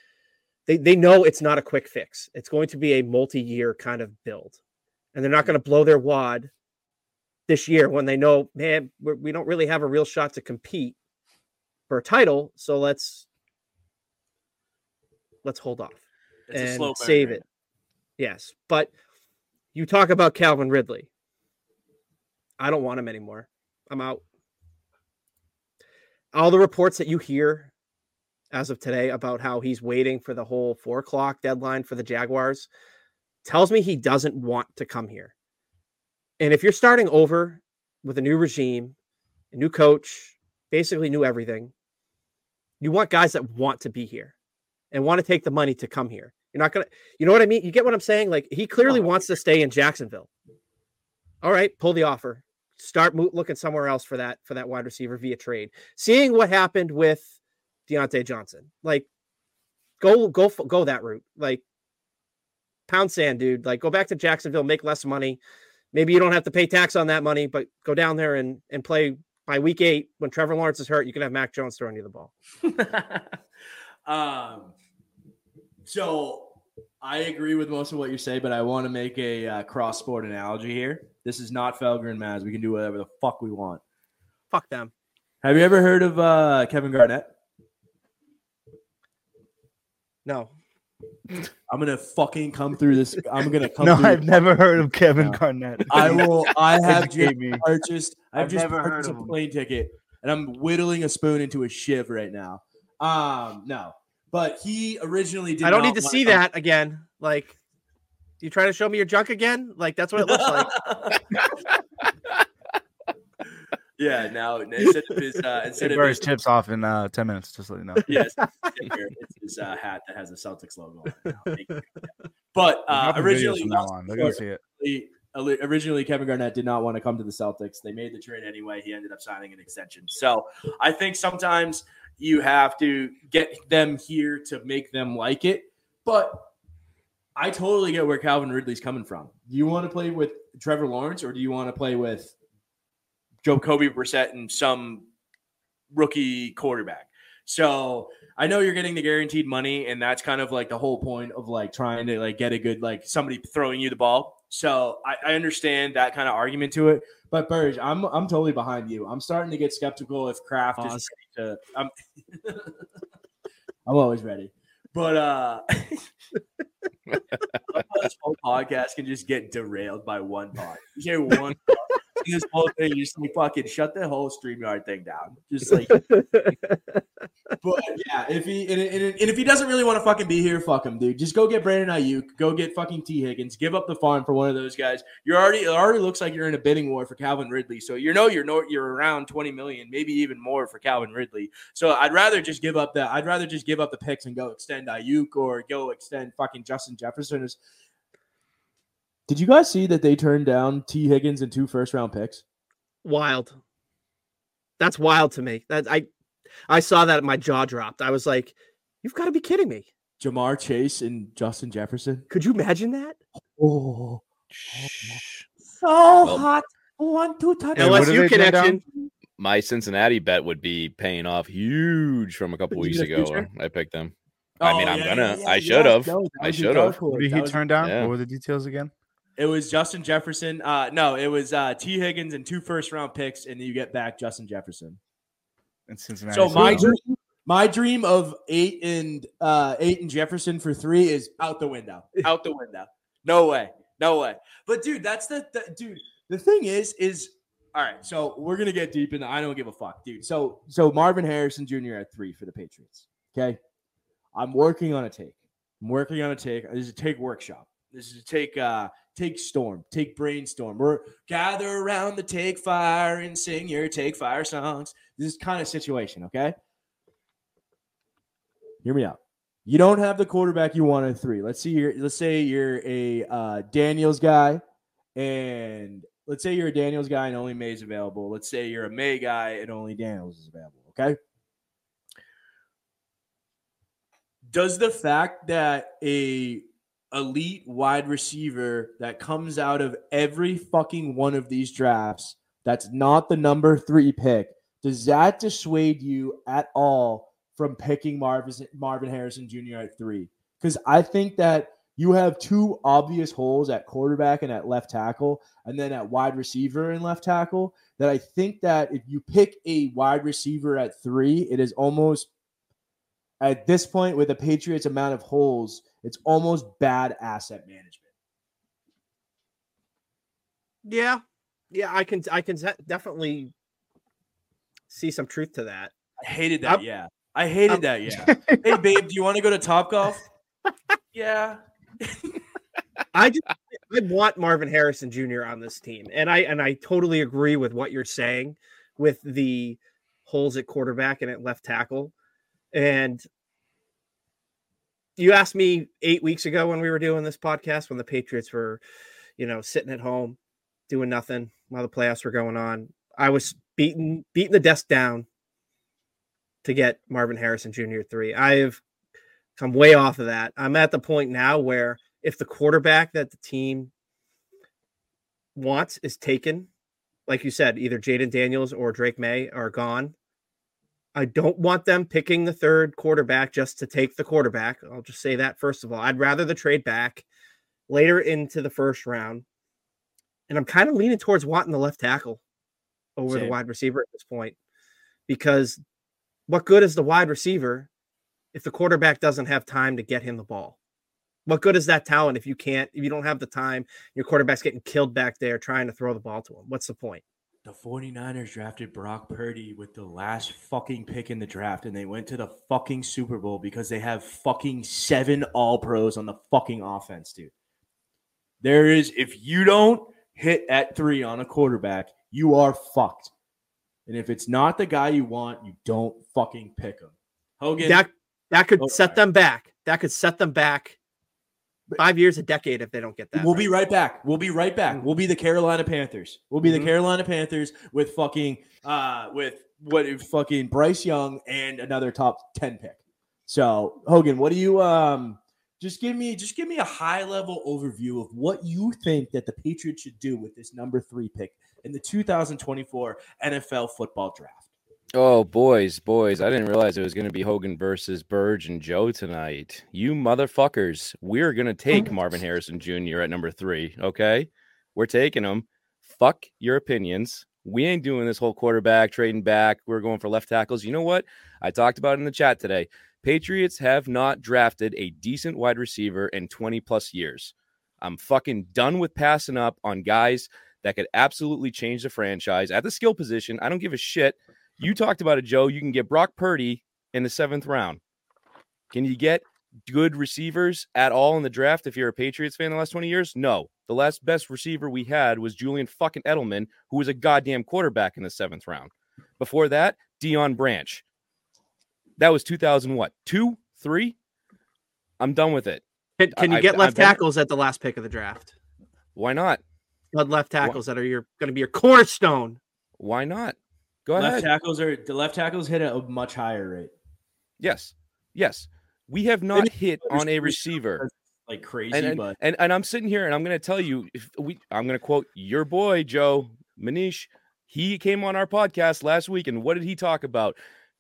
know it's not a quick fix. It's going to be a multi-year kind of build, and they're not going to blow their wad this year when they know, man, we don't really have a real shot to compete for a title. So let's hold off and save it. Yes. But you talk about Calvin Ridley. I don't want him anymore. I'm out. All the reports that you hear as of today about how he's waiting for the whole 4:00 deadline for the Jaguars tells me he doesn't want to come here. And if you're starting over with a new regime, a new coach, basically new everything, you want guys that want to be here and want to take the money to come here. You're not going to, you know what I mean? You get what I'm saying? Like, he clearly wants to stay in Jacksonville. All right, pull the offer. Start looking somewhere else for that wide receiver via trade. Seeing what happened with Deontay Johnson. Like, go that route. Like, pound sand, dude. Like, go back to Jacksonville, make less money. Maybe you don't have to pay tax on that money, but go down there and play by week 8 when Trevor Lawrence is hurt. You can have Mac Jones throwing you the ball. So I agree with most of what you say, but I want to make a cross-sport analogy here. This is not Felger and Maz. We can do whatever the fuck we want. Fuck them. Have you ever heard of Kevin Garnett? No. I'm gonna fucking come through this. I'm gonna come. No, through I've never heard of Kevin Garnett. I will. I have just me. purchased. I've just never heard purchased of a him. plane ticket, and I'm whittling a spoon into a shiv right now. No, but he originally did. I don't need to see that again. Like, you trying to show me your junk again? Like, that's what it looks like. Yeah, now instead of his chips off in 10 minutes, just let you know. Yes, it's his hat that has the Celtics logo on it now. But originally, they're gonna see it. Originally, Kevin Garnett did not want to come to the Celtics. They made the trade anyway. He ended up signing an extension. So I think sometimes you have to get them here to make them like it. But I totally get where Calvin Ridley's coming from. Do you want to play with Trevor Lawrence or do you want to play with Jacoby Brissett and some rookie quarterback? So I know you're getting the guaranteed money, and that's kind of like the whole point of like trying to like get a good like somebody throwing you the ball. So I understand that kind of argument to it. But Burge, I'm totally behind you. I'm starting to get skeptical if Kraft is ready to. I'm always ready, but this whole podcast can just get derailed by one part. You hear one part, this whole thing, you just like fucking shut the whole StreamYard thing down. Just like, but yeah, if he doesn't really want to fucking be here, fuck him, dude. Just go get Brandon Ayuk, go get fucking T. Higgins, give up the farm for one of those guys. It already looks like you're in a bidding war for Calvin Ridley, so you're around 20 million, maybe even more for Calvin Ridley. So I'd rather just give up the picks and go extend Ayuk or go extend fucking Justin Jefferson. Did you guys see that they turned down T. Higgins and 2 first-round picks? Wild. That's wild to me. I saw that, my jaw dropped. I was like, you've got to be kidding me. Jamar Chase and Justin Jefferson. Could you imagine that? Oh. So hot. 1-2 touchdowns. LSU connection. My Cincinnati bet would be paying off huge from a couple weeks ago. I picked them. I should have. What did he turn down? Yeah. What were the details again? It was Justin Jefferson. No, it was T. Higgins and 2 first-round picks, and you get back Justin Jefferson. In Cincinnati. So my dream of 8 and Jefferson for 3 is out the window. Out the window. No way. But dude, that's dude. The thing is all right. So we're gonna get deep into. I don't give a fuck, dude. So Marvin Harrison Jr. at 3 for the Patriots. Okay, I'm working on a take. This is a take workshop. This is a take storm, take brainstorm. We're gather around the take fire and sing your take fire songs. This is kind of situation, okay? Hear me out. You don't have the quarterback you want at 3. Let's say you're a Daniels guy, and let's say you're a Daniels guy and only May's available. Let's say you're a May guy and only Daniels is available, okay? Does the fact that a elite wide receiver that comes out of every fucking one of these drafts that's not the number 3 pick, does that dissuade you at all from picking Marvin Harrison Jr. at 3? Because I think that you have 2 obvious holes at quarterback and at left tackle, and then at wide receiver and left tackle, that I think that if you pick a wide receiver at 3, it is almost, at this point with the Patriots' amount of holes, it's almost bad asset management. Yeah, I can definitely see some truth to that. I hated that. I hated that. Yeah. Hey, babe, do you want to go to Topgolf? Yeah. I want Marvin Harrison Jr. on this team, and I totally agree with what you're saying with the holes at quarterback and at left tackle. And you asked me 8 weeks ago when we were doing this podcast, when the Patriots were, sitting at home doing nothing while the playoffs were going on. I was beating the desk down to get Marvin Harrison Jr. 3. I have come way off of that. I'm at the point now where if the quarterback that the team wants is taken, like you said, either Jaden Daniels or Drake May are gone, I don't want them picking the 3rd quarterback just to take the quarterback. I'll just say that first of all. I'd rather the trade back later into the 1st round. And I'm kind of leaning towards wanting the left tackle over the wide receiver at this point. Because what good is the wide receiver if the quarterback doesn't have time to get him the ball? What good is that talent if you don't have the time, your quarterback's getting killed back there trying to throw the ball to him? What's the point? The 49ers drafted Brock Purdy with the last fucking pick in the draft, and they went to the fucking Super Bowl because they have fucking 7 All-Pros on the fucking offense, dude. If you don't hit at 3 on a quarterback, you are fucked. And if it's not the guy you want, you don't fucking pick him. Hogan. That could set them back. That could set them back 5 years, a decade if they don't get that. We'll be right back. We'll be right back. We'll be the Carolina Panthers. We'll be the Carolina Panthers with fucking fucking Bryce Young and another top 10 pick. So Hogan, what do you just give me a high level overview of what you think that the Patriots should do with this number 3 pick in the 2024 NFL football draft. Oh, boys, I didn't realize it was going to be Hogan versus Burge and Joe tonight. You motherfuckers, we're going to take Marvin Harrison Jr. at number 3, okay? We're taking him. Fuck your opinions. We ain't doing this whole quarterback, trading back. We're going for left tackles. You know what? I talked about it in the chat today. Patriots have not drafted a decent wide receiver in 20-plus years. I'm fucking done with passing up on guys that could absolutely change the franchise at the skill position. I don't give a shit. You talked about it, Joe. You can get Brock Purdy in the 7th round. Can you get good receivers at all in the draft if you're a Patriots fan in the last 20 years? No. The last best receiver we had was Julian fucking Edelman, who was a goddamn quarterback in the 7th round. Before that, Deion Branch. That was 2002, 3? I'm done with it. Can you get left tackles at the last pick of the draft? Why not? Left tackles that are going to be your cornerstone. Why not? Go ahead. The left tackles hit at a much higher rate. Yes. We have not hit on a receiver like crazy, but I'm sitting here and I'm going to tell you, I'm going to quote your boy Joe Manish. He came on our podcast last week, and what did he talk about?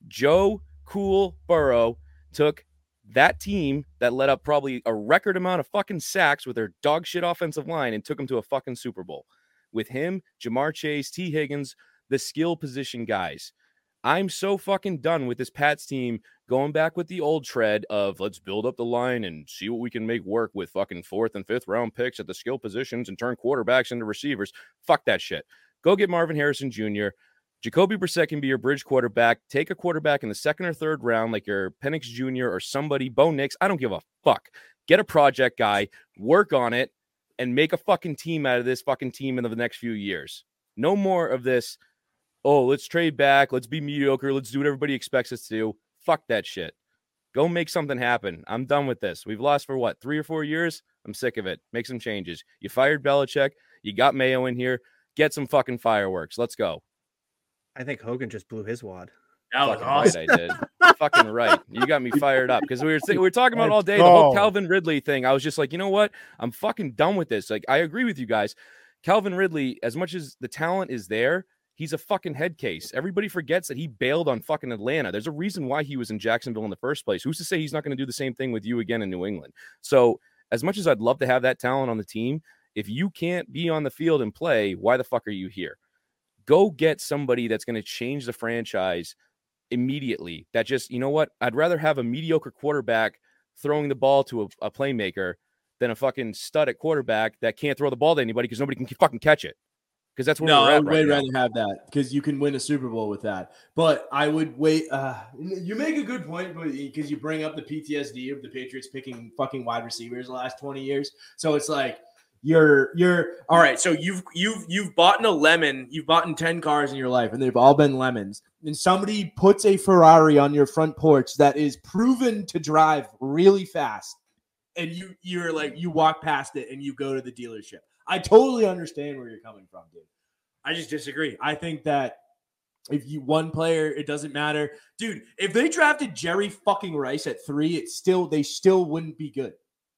Joe Cool Burrow took that team that let up probably a record amount of fucking sacks with their dog shit offensive line and took them to a fucking Super Bowl. With him, Jamar Chase, T. Higgins, the skill position guys. I'm so fucking done with this Pats team going back with the old tread of let's build up the line and see what we can make work with fucking 4th and 5th round picks at the skill positions and turn quarterbacks into receivers. Fuck that shit. Go get Marvin Harrison Jr. Jacoby Brissett can be your bridge quarterback. Take a quarterback in the 2nd or 3rd round like your Penix Jr. or somebody, Bo Nix. I don't give a fuck. Get a project guy, work on it, and make a fucking team out of this fucking team in the next few years. No more of this, oh, let's trade back, let's be mediocre, let's do what everybody expects us to do. Fuck that shit. Go make something happen. I'm done with this. We've lost for 3 or 4 years? I'm sick of it. Make some changes. You fired Belichick. You got Mayo in here. Get some fucking fireworks. Let's go. I think Hogan just blew his wad. That was awesome. Right, I did. Fucking right. You got me fired up because we were talking about all day the whole Calvin Ridley thing. I was just like, you know what? I'm fucking done with this. Like, I agree with you guys. Calvin Ridley, as much as the talent is there, he's a fucking head case. Everybody forgets that he bailed on fucking Atlanta. There's a reason why he was in Jacksonville in the first place. Who's to say he's not going to do the same thing with you again in New England? So as much as I'd love to have that talent on the team, if you can't be on the field and play, why the fuck are you here? Go get somebody that's going to change the franchise immediately. That just, you know what? I'd rather have a mediocre quarterback throwing the ball to a playmaker than a fucking stud at quarterback that can't throw the ball to anybody because nobody can fucking catch it. Because that's what we're at. I would rather have that because you can win a Super Bowl with that. But I would wait. You make a good point because you bring up the PTSD of the Patriots picking fucking wide receivers the last 20 years. So it's like you're all right. So you've bought a lemon. You've bought 10 cars in your life, and they've all been lemons. And somebody puts a Ferrari on your front porch that is proven to drive really fast, and you're like you walk past it and you go to the dealership. I totally understand where you're coming from, dude. I just disagree. I think that if you one player, it doesn't matter. Dude, if they drafted Jerry fucking Rice at 3, they still wouldn't be good.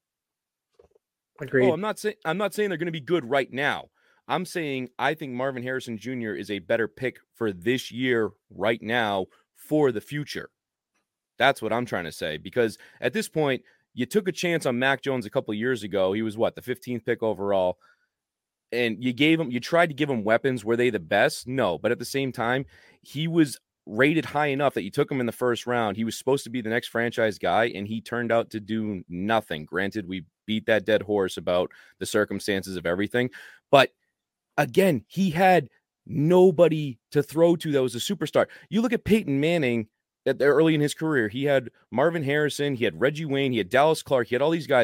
Agreed. Oh, I'm not saying they're going to be good right now. I'm saying I think Marvin Harrison Jr. is a better pick for this year right now for the future. That's what I'm trying to say. Because at this point, you took a chance on Mac Jones a couple of years ago. He was the 15th pick overall. And you tried to give him weapons. Were they the best? No. But at the same time, he was rated high enough that you took him in the first round. He was supposed to be the next franchise guy, and he turned out to do nothing. Granted, we beat that dead horse about the circumstances of everything. But again, he had nobody to throw to that was a superstar. You look at Peyton Manning early in his career. He had Marvin Harrison. He had Reggie Wayne. He had Dallas Clark. He had all these guys.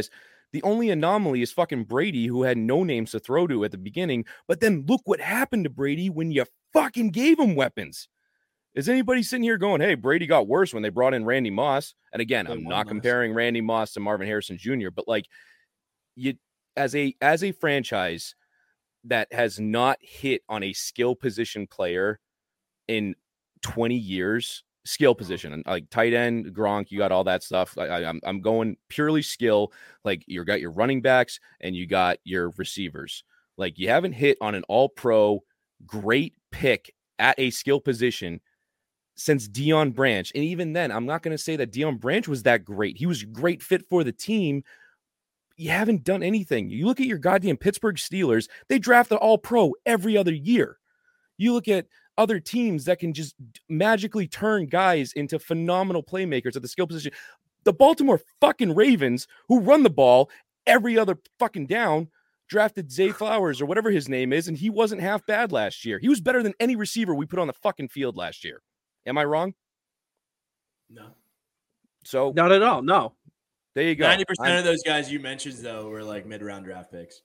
The only anomaly is fucking Brady, who had no names to throw to at the beginning. But then look what happened to Brady when you fucking gave him weapons. Is anybody sitting here going, hey, Brady got worse when they brought in Randy Moss? And again, I'm not comparing Randy Moss to Marvin Harrison Jr., but like, you as a franchise that has not hit on a skill position player in 20 years, skill position, like tight end, Gronk, you got all that stuff. I'm going purely skill. Like, you got your running backs and you got your receivers. Like, you haven't hit on an all-pro great pick at a skill position since Deion Branch. And even then, I'm not going to say that Deion Branch was that great. He was a great fit for the team. You haven't done anything. You look at your goddamn Pittsburgh Steelers, they draft an all-pro every other year. You look at other teams that can just magically turn guys into phenomenal playmakers at the skill position. The Baltimore fucking Ravens, who run the ball every other fucking down, drafted Zay Flowers or whatever his name is, and he wasn't half bad last year. He was better than any receiver we put on the fucking field last year. Am I wrong? No. So not at all. No. There you go. 90% of those guys you mentioned, though, were like mid-round draft picks.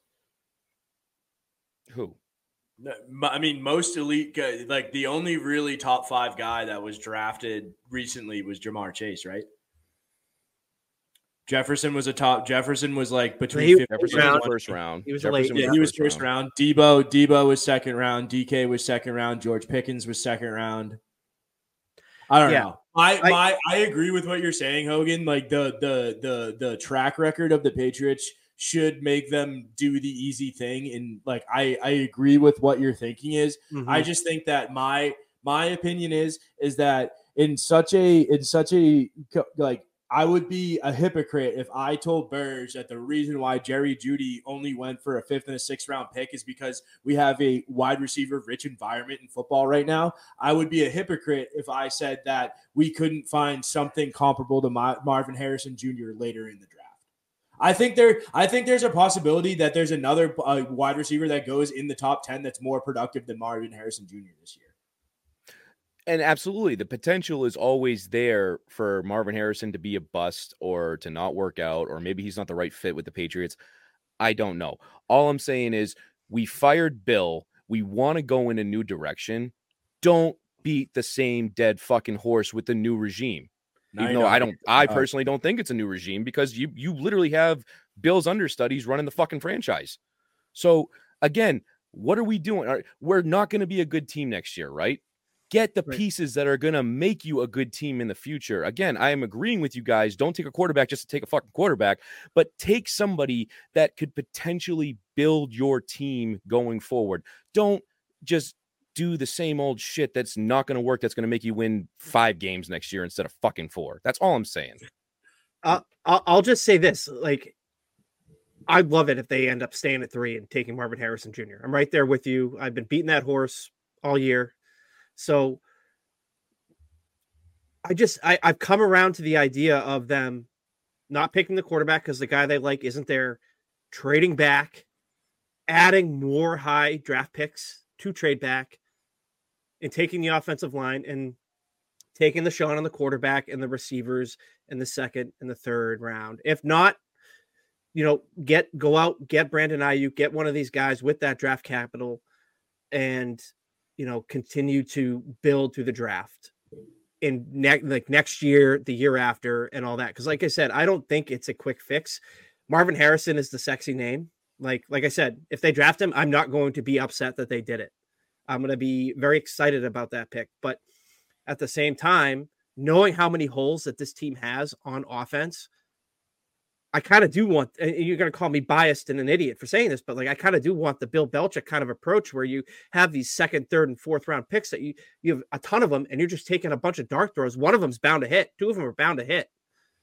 Who? I mean, most elite guys, like the only really top 5 guy that was drafted recently was Jamar Chase, right? Jefferson was like between first round. He was late. Yeah, he was first round. Debo was second round. DK was second round. George Pickens was second round. I don't know. I agree with what you're saying, Hogan. Like the track record of the Patriots should make them do the easy thing. And like I agree with what you're thinking is. Mm-hmm. I just think that my opinion is that in such a like, I would be a hypocrite if I told Burge that the reason why Jerry Jeudy only went for a 5th and a 6th round pick is because we have a wide receiver rich environment in football right now. I would be a hypocrite if I said that we couldn't find something comparable to Marvin Harrison Jr. later in the draft. I think there's a possibility that there's another wide receiver that goes in the top 10 that's more productive than Marvin Harrison Jr. this year. And absolutely, the potential is always there for Marvin Harrison to be a bust or to not work out, or maybe he's not the right fit with the Patriots. I don't know. All I'm saying is we fired Bill. We want to go in a new direction. Don't beat the same dead fucking horse with the new regime. Even though I personally don't think it's a new regime, because you literally have Bill's understudies running the fucking franchise. So again, what are we doing? We're not going to be a good team next year, right? Get the pieces that are going to make you a good team in the future. Again, I am agreeing with you guys. Don't take a quarterback just to take a fucking quarterback, but take somebody that could potentially build your team going forward. Don't just do the same old shit that's not going to work, that's going to make you win 5 games next year instead of fucking 4. That's all I'm saying. I'll just say this. Like, I'd love it if they end up staying at 3 and taking Marvin Harrison Jr. I'm right there with you. I've been beating that horse all year. So I've come around to the idea of them not picking the quarterback because the guy they like isn't there, trading back, adding more high draft picks to trade back, and taking the offensive line and taking the shot on the quarterback and the receivers in the 2nd and the 3rd round. If not, go out, get Brandon Ayuk, get one of these guys with that draft capital, and continue to build through the draft in next year, the year after, and all that. Because like I said, I don't think it's a quick fix. Marvin Harrison is the sexy name. Like I said, if they draft him, I'm not going to be upset that they did it. I'm going to be very excited about that pick. But at the same time, knowing how many holes that this team has on offense, I kind of do want, and you're going to call me biased and an idiot for saying this, but like, I kind of do want the Bill Belichick kind of approach where you have these 2nd, 3rd, and 4th round picks that you have a ton of them, and you're just taking a bunch of dart throws. One of them's bound to hit. 2 of them are bound to hit,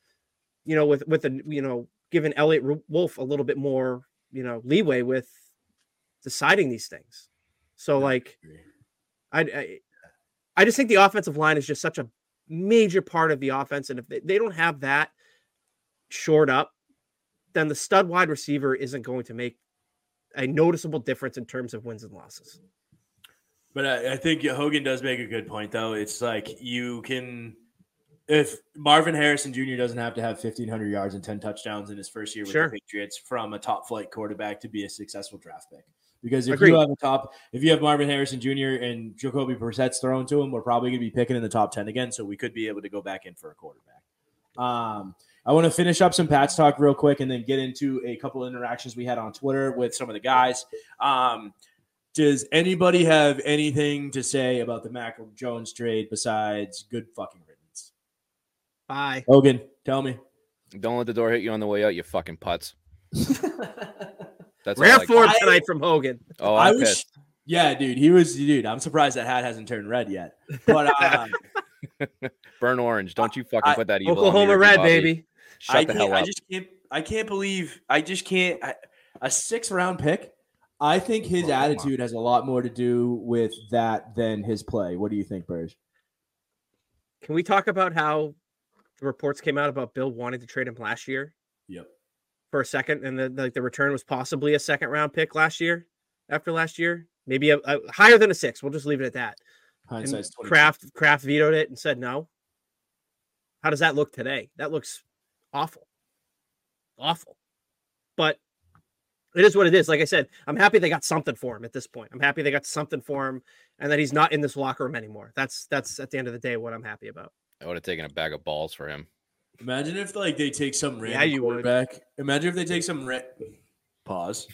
giving Elliott Wolf a little bit more, leeway with deciding these things. So like, I just think the offensive line is just such a major part of the offense. And if they don't have that shored up, then the stud wide receiver isn't going to make a noticeable difference in terms of wins and losses. But I think Hogan does make a good point, though. It's like you can if Marvin Harrison Jr. doesn't have to have 1,500 yards and 10 touchdowns in his first year with the Patriots from a top flight quarterback to be a successful draft pick. Because if you have Marvin Harrison Jr. and Jacoby Brissett's thrown to him, we're probably going to be picking in the top 10 again. So we could be able to go back in for a quarterback. I want to finish up some Pats talk real quick and then get into a couple of interactions we had on Twitter with some of the guys. Does anybody have anything to say about the Mac Jones trade besides good fucking riddance? Bye. Hogan, tell me. Don't let the door hit you on the way out, you fucking putz. That's rare form tonight from Hogan. Oh, I'm pissed. Yeah, dude. I'm surprised that hat hasn't turned red yet. But burn orange. Don't you fucking put that evil Oklahoma red, baby. Shut the hell up. I can't believe a 6th round pick. I think his attitude has a lot more to do with that than his play. What do you think, Burge? Can we talk about how the reports came out about Bill wanting to trade him last year? Yep. For a second, and the return was possibly a 2nd round pick last year. After last year, maybe a higher than a 6. We'll just leave it at that. Hindsight's Kraft vetoed it and said no. How does that look today? That looks awful. But it is what it is. Like I said, I'm happy they got something for him at this point. I'm happy they got something for him and that he's not in this locker room anymore. That's at the end of the day what I'm happy about. I would have taken a bag of balls for him. Imagine if they take some random quarterback. Imagine if they take some pause.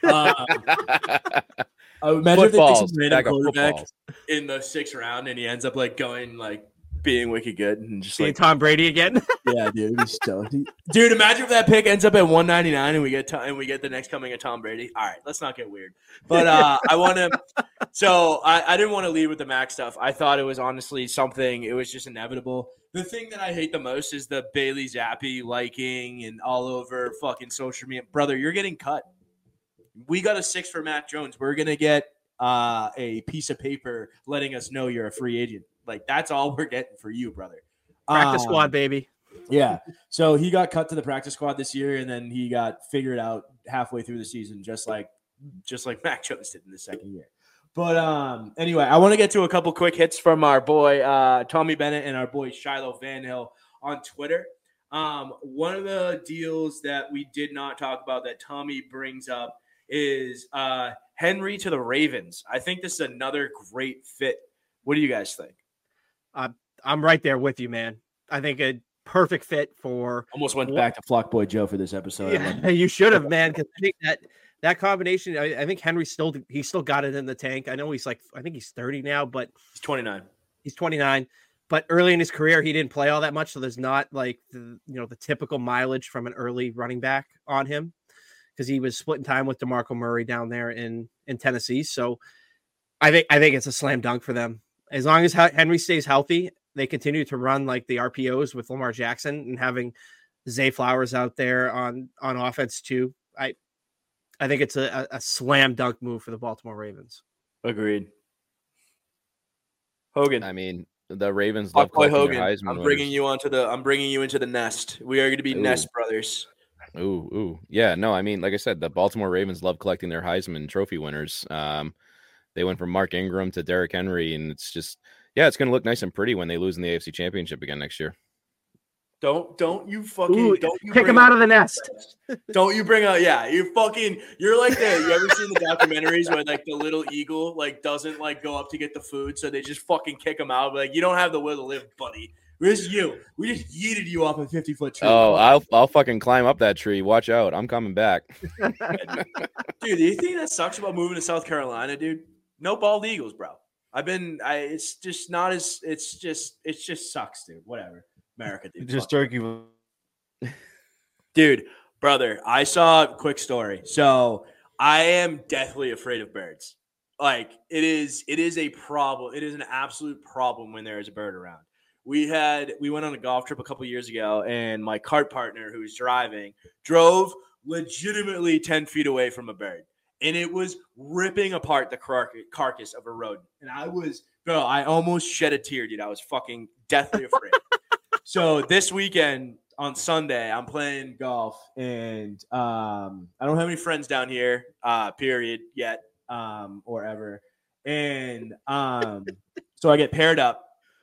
Imagine if they take some random quarterback in the 6th round and he ends up going being wicked good and just being Tom Brady again. Yeah, dude, he's stoked. Dude, imagine if that pick ends up at 199 and we get the next coming of Tom Brady. All right, let's not get weird. But I want to. So I didn't want to lead with the Mac stuff. I thought it was honestly something. It was just inevitable. The thing that I hate the most is the Bailey Zappi liking and all over fucking social media. Brother, you're getting cut. We got a 6 for Mac Jones. We're gonna get a piece of paper letting us know you're a free agent. That's all we're getting for you, brother. Practice squad, baby. Yeah. So he got cut to the practice squad this year, and then he got figured out halfway through the season, just like Mac Jones did in the 2nd year. But anyway, I want to get to a couple quick hits from our boy Tommy Bennett and our boy Shiloh Van Hill on Twitter. One of the deals that we did not talk about that Tommy brings up is Henry to the Ravens. I think this is another great fit. What do you guys think? I'm right there with you, man. I think a perfect fit for. Almost went back to Flock Boy Joe for this episode. Yeah, you should have, man. Because I think that combination. I think Henry still got it in the tank. I know I think he's 30 now, but he's 29. He's 29. But early in his career, he didn't play all that much, so there's not the typical mileage from an early running back on him because he was splitting time with DeMarco Murray down there in Tennessee. So I think it's a slam dunk for them. As long as Henry stays healthy, they continue to run the RPOs with Lamar Jackson and having Zay Flowers out there on offense too. I think it's a slam dunk move for the Baltimore Ravens. Agreed. Hogan. I mean, the Ravens love collecting their Heisman I'm bringing you into the nest. We are going to be Nest brothers. Ooh. Yeah, no, I mean, like I said, the Baltimore Ravens love collecting their Heisman Trophy winners. They went from Mark Ingram to Derrick Henry, and it's just, it's going to look nice and pretty when they lose in the AFC Championship again next year. Don't you kick him out of the nest. Don't you bring up, you're like you ever seen the documentaries where the little eagle doesn't go up to get the food, so they just fucking kick him out. You don't have the will to live, buddy. Where's you? We just yeeted you off a 50-foot tree. Oh, I'll fucking climb up that tree. Watch out. I'm coming back. Dude, do you think that sucks about moving to South Carolina, dude? No bald eagles, bro. It's just sucks, dude. Whatever. America, dude. Just turkey. Dude, brother, I saw a quick story. So I am deathly afraid of birds. It is a problem. It is an absolute problem when there is a bird around. We went on a golf trip a couple years ago, and my cart partner who was driving drove legitimately 10 feet away from a bird. And it was ripping apart the carcass of a rodent. And I almost shed a tear, dude. I was fucking deathly afraid. So this weekend on Sunday, I'm playing golf, and I don't have any friends down here, period, yet, or ever. And so I get paired up,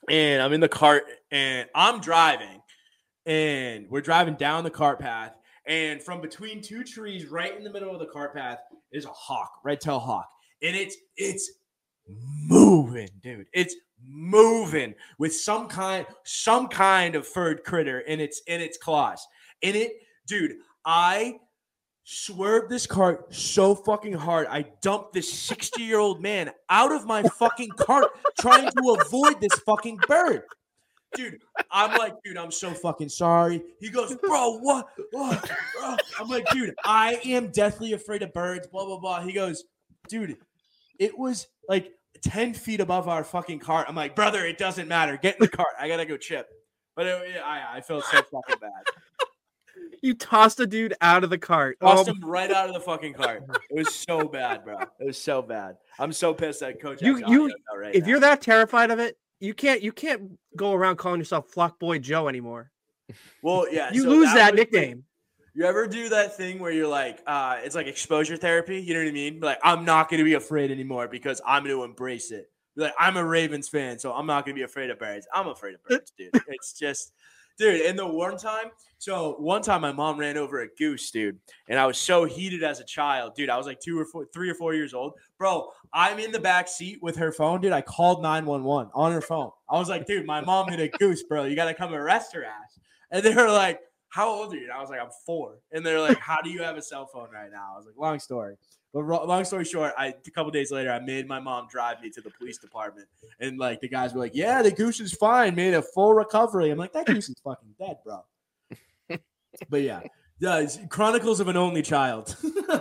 and I'm in the cart, and I'm driving, and we're driving down the cart path, and from between two trees, right in the middle of the cart path, is a hawk, red-tailed hawk, and it's moving, dude. It's moving with some kind of furred critter in its claws. And dude, I swerved this cart so fucking hard. I dumped this 60-year-old man out of my fucking cart trying to avoid this fucking bird. Dude, I'm like, dude, I'm so fucking sorry. He goes, bro, what? Bro? I'm like, dude, I am deathly afraid of birds, blah, blah, blah. He goes, dude, it was like 10 feet above our fucking cart. I'm like, brother, it doesn't matter. Get in the cart. I got to go chip. But I felt so fucking bad. You tossed a dude out of the cart. Tossed him right out of the fucking cart. It was so bad, bro. It was so bad. I'm so pissed at Coach. If you're that terrified of it, you can't go around calling yourself Flock Boy Joe anymore. Well, yeah. You lose that nickname. You ever do that thing where you're like, it's like exposure therapy? You know what I mean? Like, I'm not going to be afraid anymore because I'm going to embrace it. Like, I'm a Ravens fan, so I'm not going to be afraid of birds. I'm afraid of birds, dude. It's just, dude. And the one time my mom ran over a goose, dude, and I was so heated as a child, dude. I was like 3 or 4 years old, bro. I'm in the back seat with her phone, dude. I called 911 on her phone. I was like, dude, my mom hit a goose, bro. You got to come arrest her ass. And they were like, how old are you? And I was like, I'm 4. And they're like, how do you have a cell phone right now? I was like, long story. But long story short, a couple days later, I made my mom drive me to the police department. And like the guys were like, yeah, the goose is fine, made a full recovery. I'm like, that goose is fucking dead, bro. But yeah, it's Chronicles of an Only Child.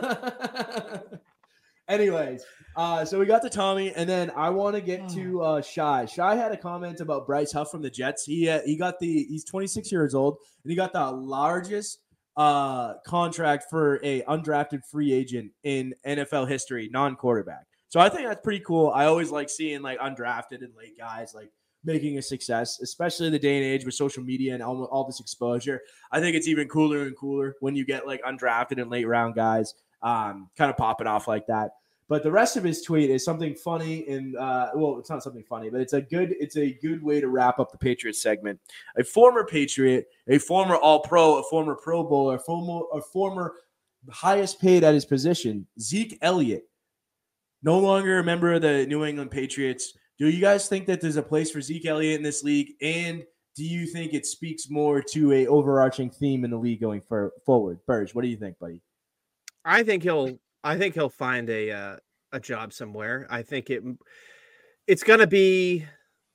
Anyways, so we got to Tommy, and then I want to get to Shy. Shy had a comment about Bryce Huff from the Jets. He's 26 years old, and he got the largest contract for a undrafted free agent in NFL history, non-quarterback. So I think that's pretty cool. I always like seeing like undrafted and late guys like making a success, especially in the day and age with social media and all this exposure. I think it's even cooler and cooler when you get like undrafted and late round guys kind of popping off like that. But the rest of his tweet is something funny, and well, it's not something funny, but it's a good way to wrap up the Patriots segment. A former Patriot, a former All-Pro, a former Pro Bowler, a former highest paid at his position, Zeke Elliott, no longer a member of the New England Patriots. Do you guys think that there's a place for Zeke Elliott in this league, and do you think it speaks more to a overarching theme in the league going forward? Burge, what do you think, buddy? I think he'll find a job somewhere. I think it's going to be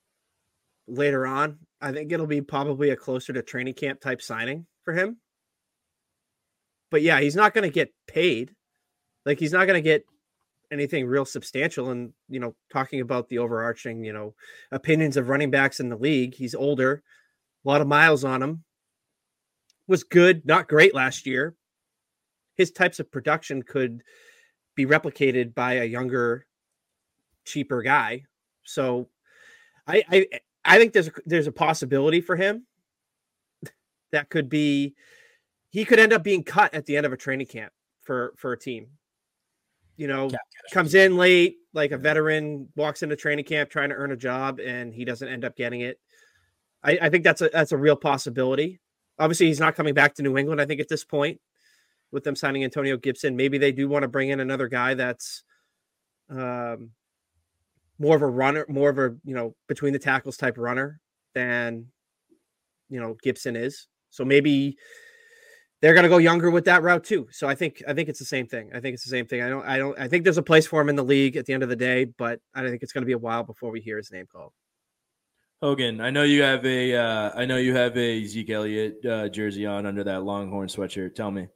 later on. I think it'll be probably a closer to training camp type signing for him. But yeah, he's not going to get paid. Like, he's not going to get anything real substantial. And, talking about the overarching, opinions of running backs in the league, he's older, a lot of miles on him, was good, not great last year. His types of production could be replicated by a younger, cheaper guy. So I think there's a possibility for him that could be, he could end up being cut at the end of a training camp for a team. Comes in late, like a veteran, walks into training camp trying to earn a job, and he doesn't end up getting it. I think that's a real possibility. Obviously, he's not coming back to New England, I think, at this point, with them signing Antonio Gibson. Maybe they do want to bring in another guy that's more of a runner, more of a, between the tackles type runner than, Gibson is. So maybe they're going to go younger with that route too. So I think it's the same thing. I think there's a place for him in the league at the end of the day, but I think it's going to be a while before we hear his name called. Hogan, I know you have a Zeke Elliott jersey on under that Longhorn sweatshirt. Tell me.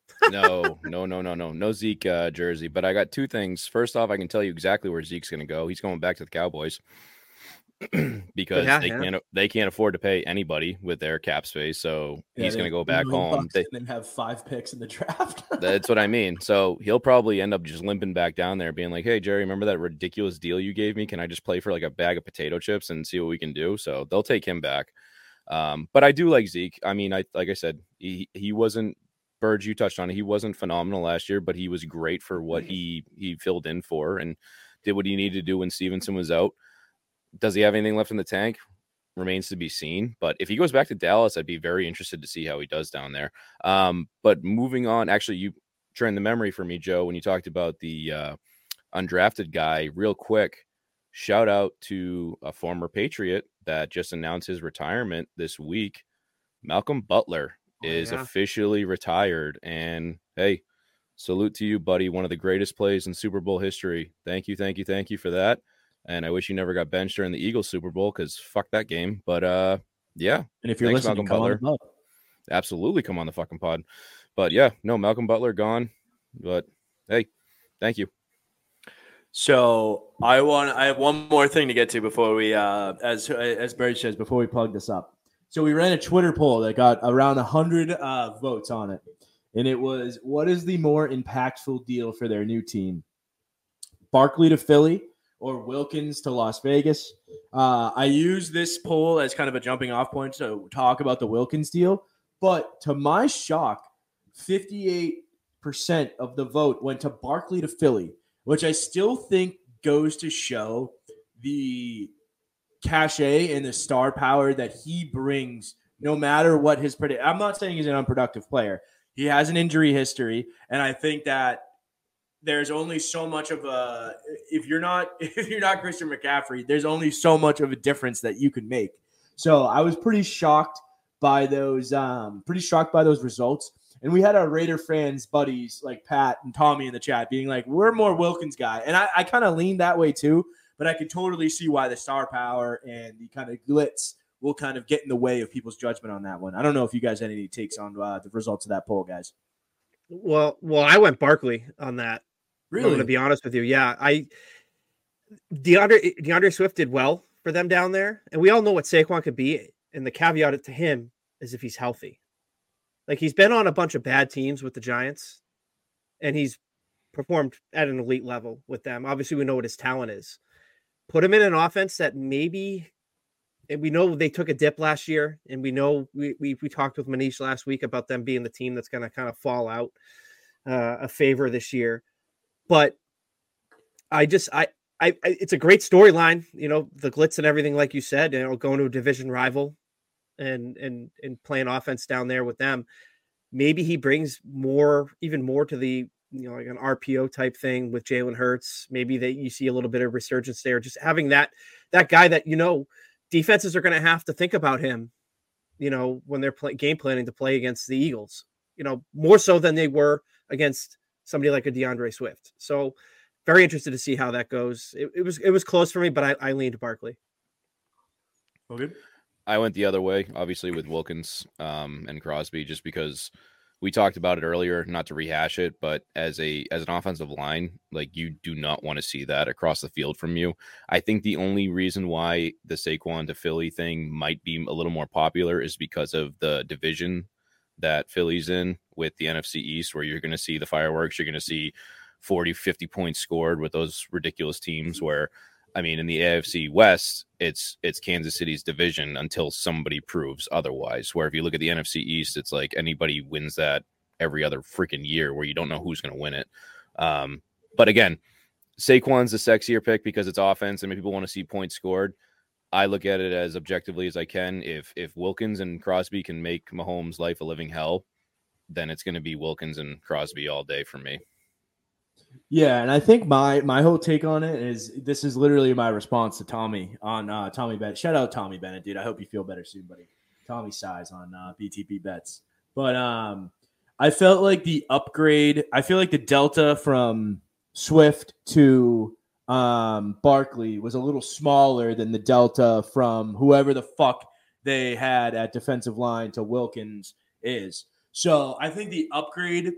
No Zeke jersey. But I got two things. First off, I can tell you exactly where Zeke's going to go. He's going back to the Cowboys because they can't afford to pay anybody with their cap space. So he's going to go back home and then have 5 picks in the draft. That's what I mean. So he'll probably end up just limping back down there, being like, "Hey, Jerry, remember that ridiculous deal you gave me? Can I just play for like a bag of potato chips and see what we can do?" So they'll take him back. But I do like Zeke. I mean, like I said, he wasn't. Burge, you touched on it. He wasn't phenomenal last year, but he was great for what he filled in for and did what he needed to do when Stevenson was out. Does he have anything left in the tank? remains to be seen. But if he goes back to Dallas, I'd be very interested to see how he does down there. But moving on, actually, you turned the memory for me, Joe, when you talked about the undrafted guy. Real quick, shout out to a former Patriot that just announced his retirement this week. Malcolm Butler is officially retired. And hey, salute to you, buddy. One of the greatest plays in Super Bowl history. Thank you for that. And I wish you never got benched during the Eagles Super Bowl because fuck that game. But yeah. And if you're listening, come on the pod. Absolutely come on the fucking pod. But yeah, no, Malcolm Butler gone. But hey, thank you. So I have one more thing to get to before we, as Barry says, before we plug this up. So we ran a Twitter poll that got around 100 votes on it. And it was, what is the more impactful deal for their new team? Barkley to Philly or Wilkins to Las Vegas? I use this poll as kind of a jumping off point to talk about the Wilkins deal. But to my shock, 58% of the vote went to Barkley to Philly, which I still think goes to show the cachet and the star power that he brings no matter what his prediction. I'm not saying he's an unproductive player. He has an injury history, and I think that there's only so much of a if you're not Christian McCaffrey, there's only so much of a difference that you can make. So I was pretty shocked by those results. And we had our Raider fans buddies like Pat and Tommy in the chat being like, we're more Wilkins guy. And I kind of leaned that way too, but I could totally see why the star power and the kind of glitz will kind of get in the way of people's judgment on that one. I don't know if you guys had any takes on the results of that poll, guys. Well, I went Barkley on that. Really? To be honest with you. Yeah. DeAndre Swift did well for them down there. And we all know what Saquon could be. And the caveat to him is if he's healthy. Like, he's been on a bunch of bad teams with the Giants, and he's performed at an elite level with them. Obviously, we know what his talent is. Put him in an offense that maybe, and we know they took a dip last year, and we know we talked with Manish last week about them being the team that's going to kind of fall out a favor this year. But it's a great storyline, the glitz and everything, like you said, going to a division rival and playing offense down there with them. Maybe he brings even more to the, like an RPO type thing with Jalen Hurts. Maybe that you see a little bit of resurgence there, just having that guy that, defenses are going to have to think about him, when they're game planning to play against the Eagles, more so than they were against somebody like a DeAndre Swift. So very interested to see how that goes. It was close for me, but I leaned Barkley. Okay. I went the other way, obviously, with Wilkins and Crosby, just because we talked about it earlier, not to rehash it, but as an offensive line, like, you do not want to see that across the field from you. I think the only reason why the Saquon to Philly thing might be a little more popular is because of the division that Philly's in with the NFC East, where you're going to see the fireworks. You're going to see 40, 50 points scored with those ridiculous teams where, I mean, in the AFC West, it's Kansas City's division until somebody proves otherwise. Where if you look at the NFC East, it's like anybody wins that every other freaking year where you don't know who's going to win it. But again, Saquon's the sexier pick because it's offense and maybe people want to see points scored. I look at it as objectively as I can. If Wilkins and Crosby can make Mahomes' life a living hell, then it's going to be Wilkins and Crosby all day for me. Yeah, and I think my whole take on it is this is literally my response to Tommy on Tommy Bennett. Shout out Tommy Bennett, dude. I hope you feel better soon, buddy. Tommy Size on BTP Bets. But I felt like the upgrade, I feel like the delta from Swift to Barkley was a little smaller than the delta from whoever the fuck they had at defensive line to Wilkins is. So I think the upgrade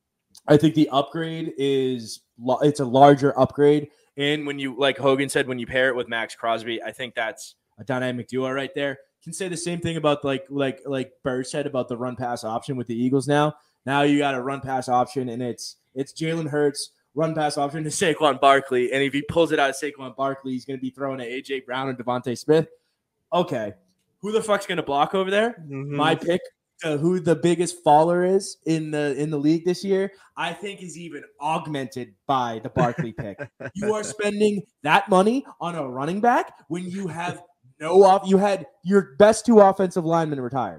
is it's a larger upgrade. And when you, like Hogan said, when you pair it with Max Crosby, I think that's a dynamic duo right there. Can say the same thing about like Bird said about the run pass option with the Eagles now. Now you got a run pass option, and it's Jalen Hurts, run pass option to Saquon Barkley. And if he pulls it out of Saquon Barkley, he's going to be throwing at A.J. Brown and Devontae Smith. Okay. Who the fuck's going to block over there? Mm-hmm. My pick to who the biggest faller is in the league this year, I think is even augmented by the Barkley pick. You are spending that money on a running back when you have No off. You had your best 2 offensive linemen retired.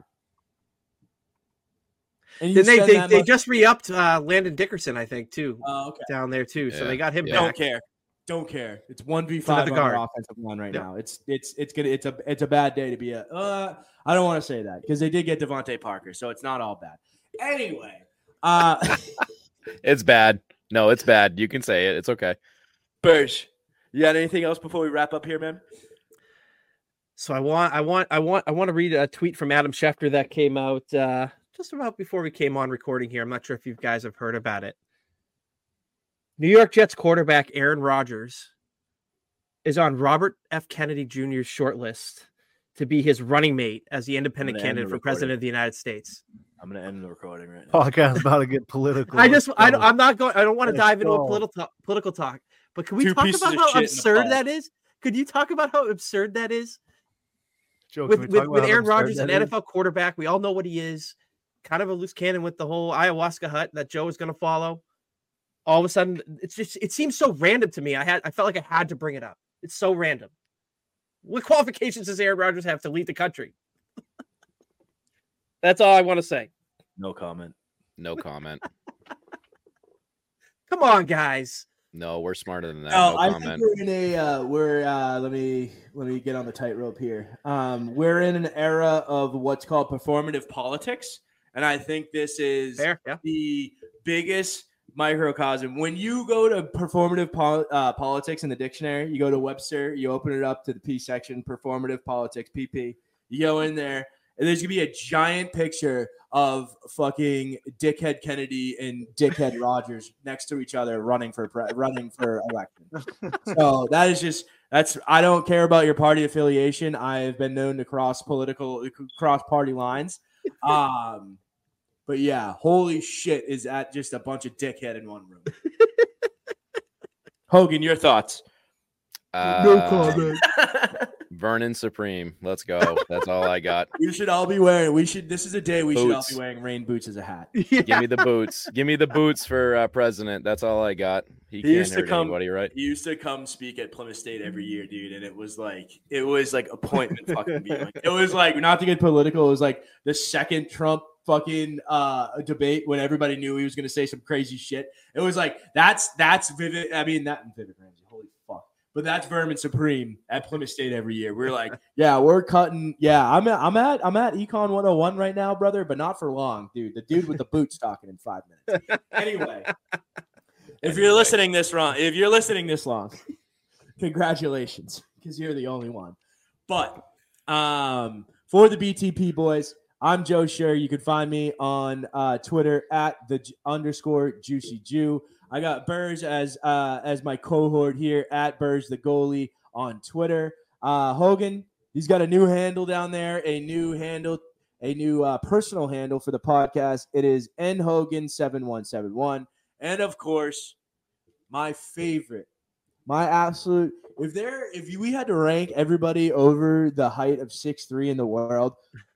And you Then spend they just re-upped Landon Dickerson, I think, too, okay. down there too. So Yeah, they got him yeah. back. Don't care. It's 1v5 another on guard. our offensive line right Yep. now. It's a bad day to be a. I don't want to say that because they did get Devontae Parker, so it's not all bad. Anyway, It's bad. No, it's bad. You can say it. It's okay. Burge, you got anything else before we wrap up here, man? So I want to read a tweet from Adam Schefter that came out just about before we came on recording here. I'm not sure if you guys have heard about it. New York Jets quarterback Aaron Rodgers is on Robert F. Kennedy Jr.'s short list to be his running mate as the independent gonna end candidate the for president of the United States. I'm gonna end the recording right now. Podcast about to get political. I Let's go. don't want to Let's dive into a go. political talk, but can we Two talk pieces about of how shit in the absurd pod. that is? Could you talk about how absurd that is? Joe, can we talk With about how Aaron absurd Rodgers, an that is? NFL quarterback, we all know what he is. Kind of a loose cannon with the whole ayahuasca hut that Joe is going to follow. All of a sudden, it seems so random to me. I felt like I had to bring it up. It's so random. What qualifications does Aaron Rodgers have to lead the country? That's all I want to say. No comment. No comment. Come on, guys. No, we're smarter than that. No, No I comment. think we're in a let me get on the tightrope here. We're in an era of what's called Performative politics, and I think this is Fair, yeah. the biggest microcosm. When you go to performative politics in the dictionary, you go to Webster, you open it up to the P section, performative politics, PP. You go in there, and there's gonna be a giant picture of fucking Dickhead Kennedy and Dickhead Rogers next to each other, running for election. So that's. I don't care about your party affiliation. I have been known to cross party lines. But yeah, holy shit, is that just a bunch of dickhead in one room? Hogan, your thoughts? Vernon Supreme. Let's go. That's all I got. We should all be wearing. This is a day we should all Boots. be wearing rain boots as a hat. Give me the boots. Give me the boots for president. That's all I got. He can't used to hurt come- anybody, right? He used to come speak at Plymouth State every year, dude, and it was like appointment fucking viewing. It was like, not to get political, it was like the second Trump fucking debate when everybody knew he was going to say some crazy shit. It was like that's Vivid. I mean, that Vivid Ramsey. Holy fuck! But that's Vermin Supreme at Plymouth State every year. We're like, yeah, we're cutting. Yeah, I'm at Econ 101 right now, brother, but not for long, dude. The dude with the boots talking in 5 minutes. Anyway, if you're listening this long, congratulations, because you're the only one. But for the BTP boys, I'm Joe Scher. You can find me on Twitter at _Juicy Jew. I got Burge as my cohort here at Burge the Goalie on Twitter. Hogan, he's got a new handle down there, a new personal handle for the podcast. It is nhogan7171. And of course, my favorite, my absolute. If we had to rank everybody over the height of 6'3" in the world,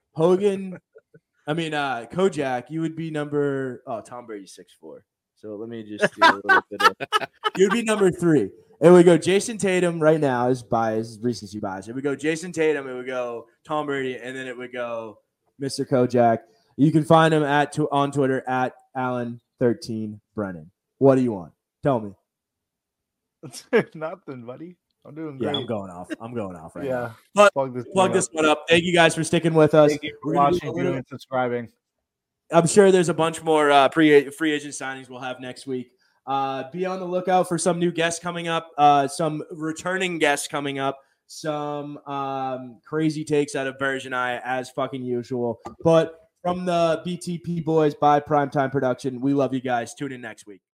Kojak, you would be number. Oh, Tom Brady's 6'4". So let me just do a little bit of. You'd be number 3. And we go Jason Tatum right now is recency bias. It would go Jason Tatum. It would go Tom Brady, and then it would go Mr. Kojak. You can find him on Twitter at Allen13Brennan. What do you want? Tell me. Nothing, buddy. I'm doing Yeah, great. I'm going off right now. Yeah. But Plug this one up. Thank you guys for sticking with us. Thank you for We're gonna do watching, a little- viewing, and subscribing. I'm sure there's a bunch more free agent signings we'll have next week. Be on the lookout for some new guests coming up, some returning guests coming up, some crazy takes out of Burge and I as fucking usual. But from the BTP boys by Primetime Production, we love you guys. Tune in next week.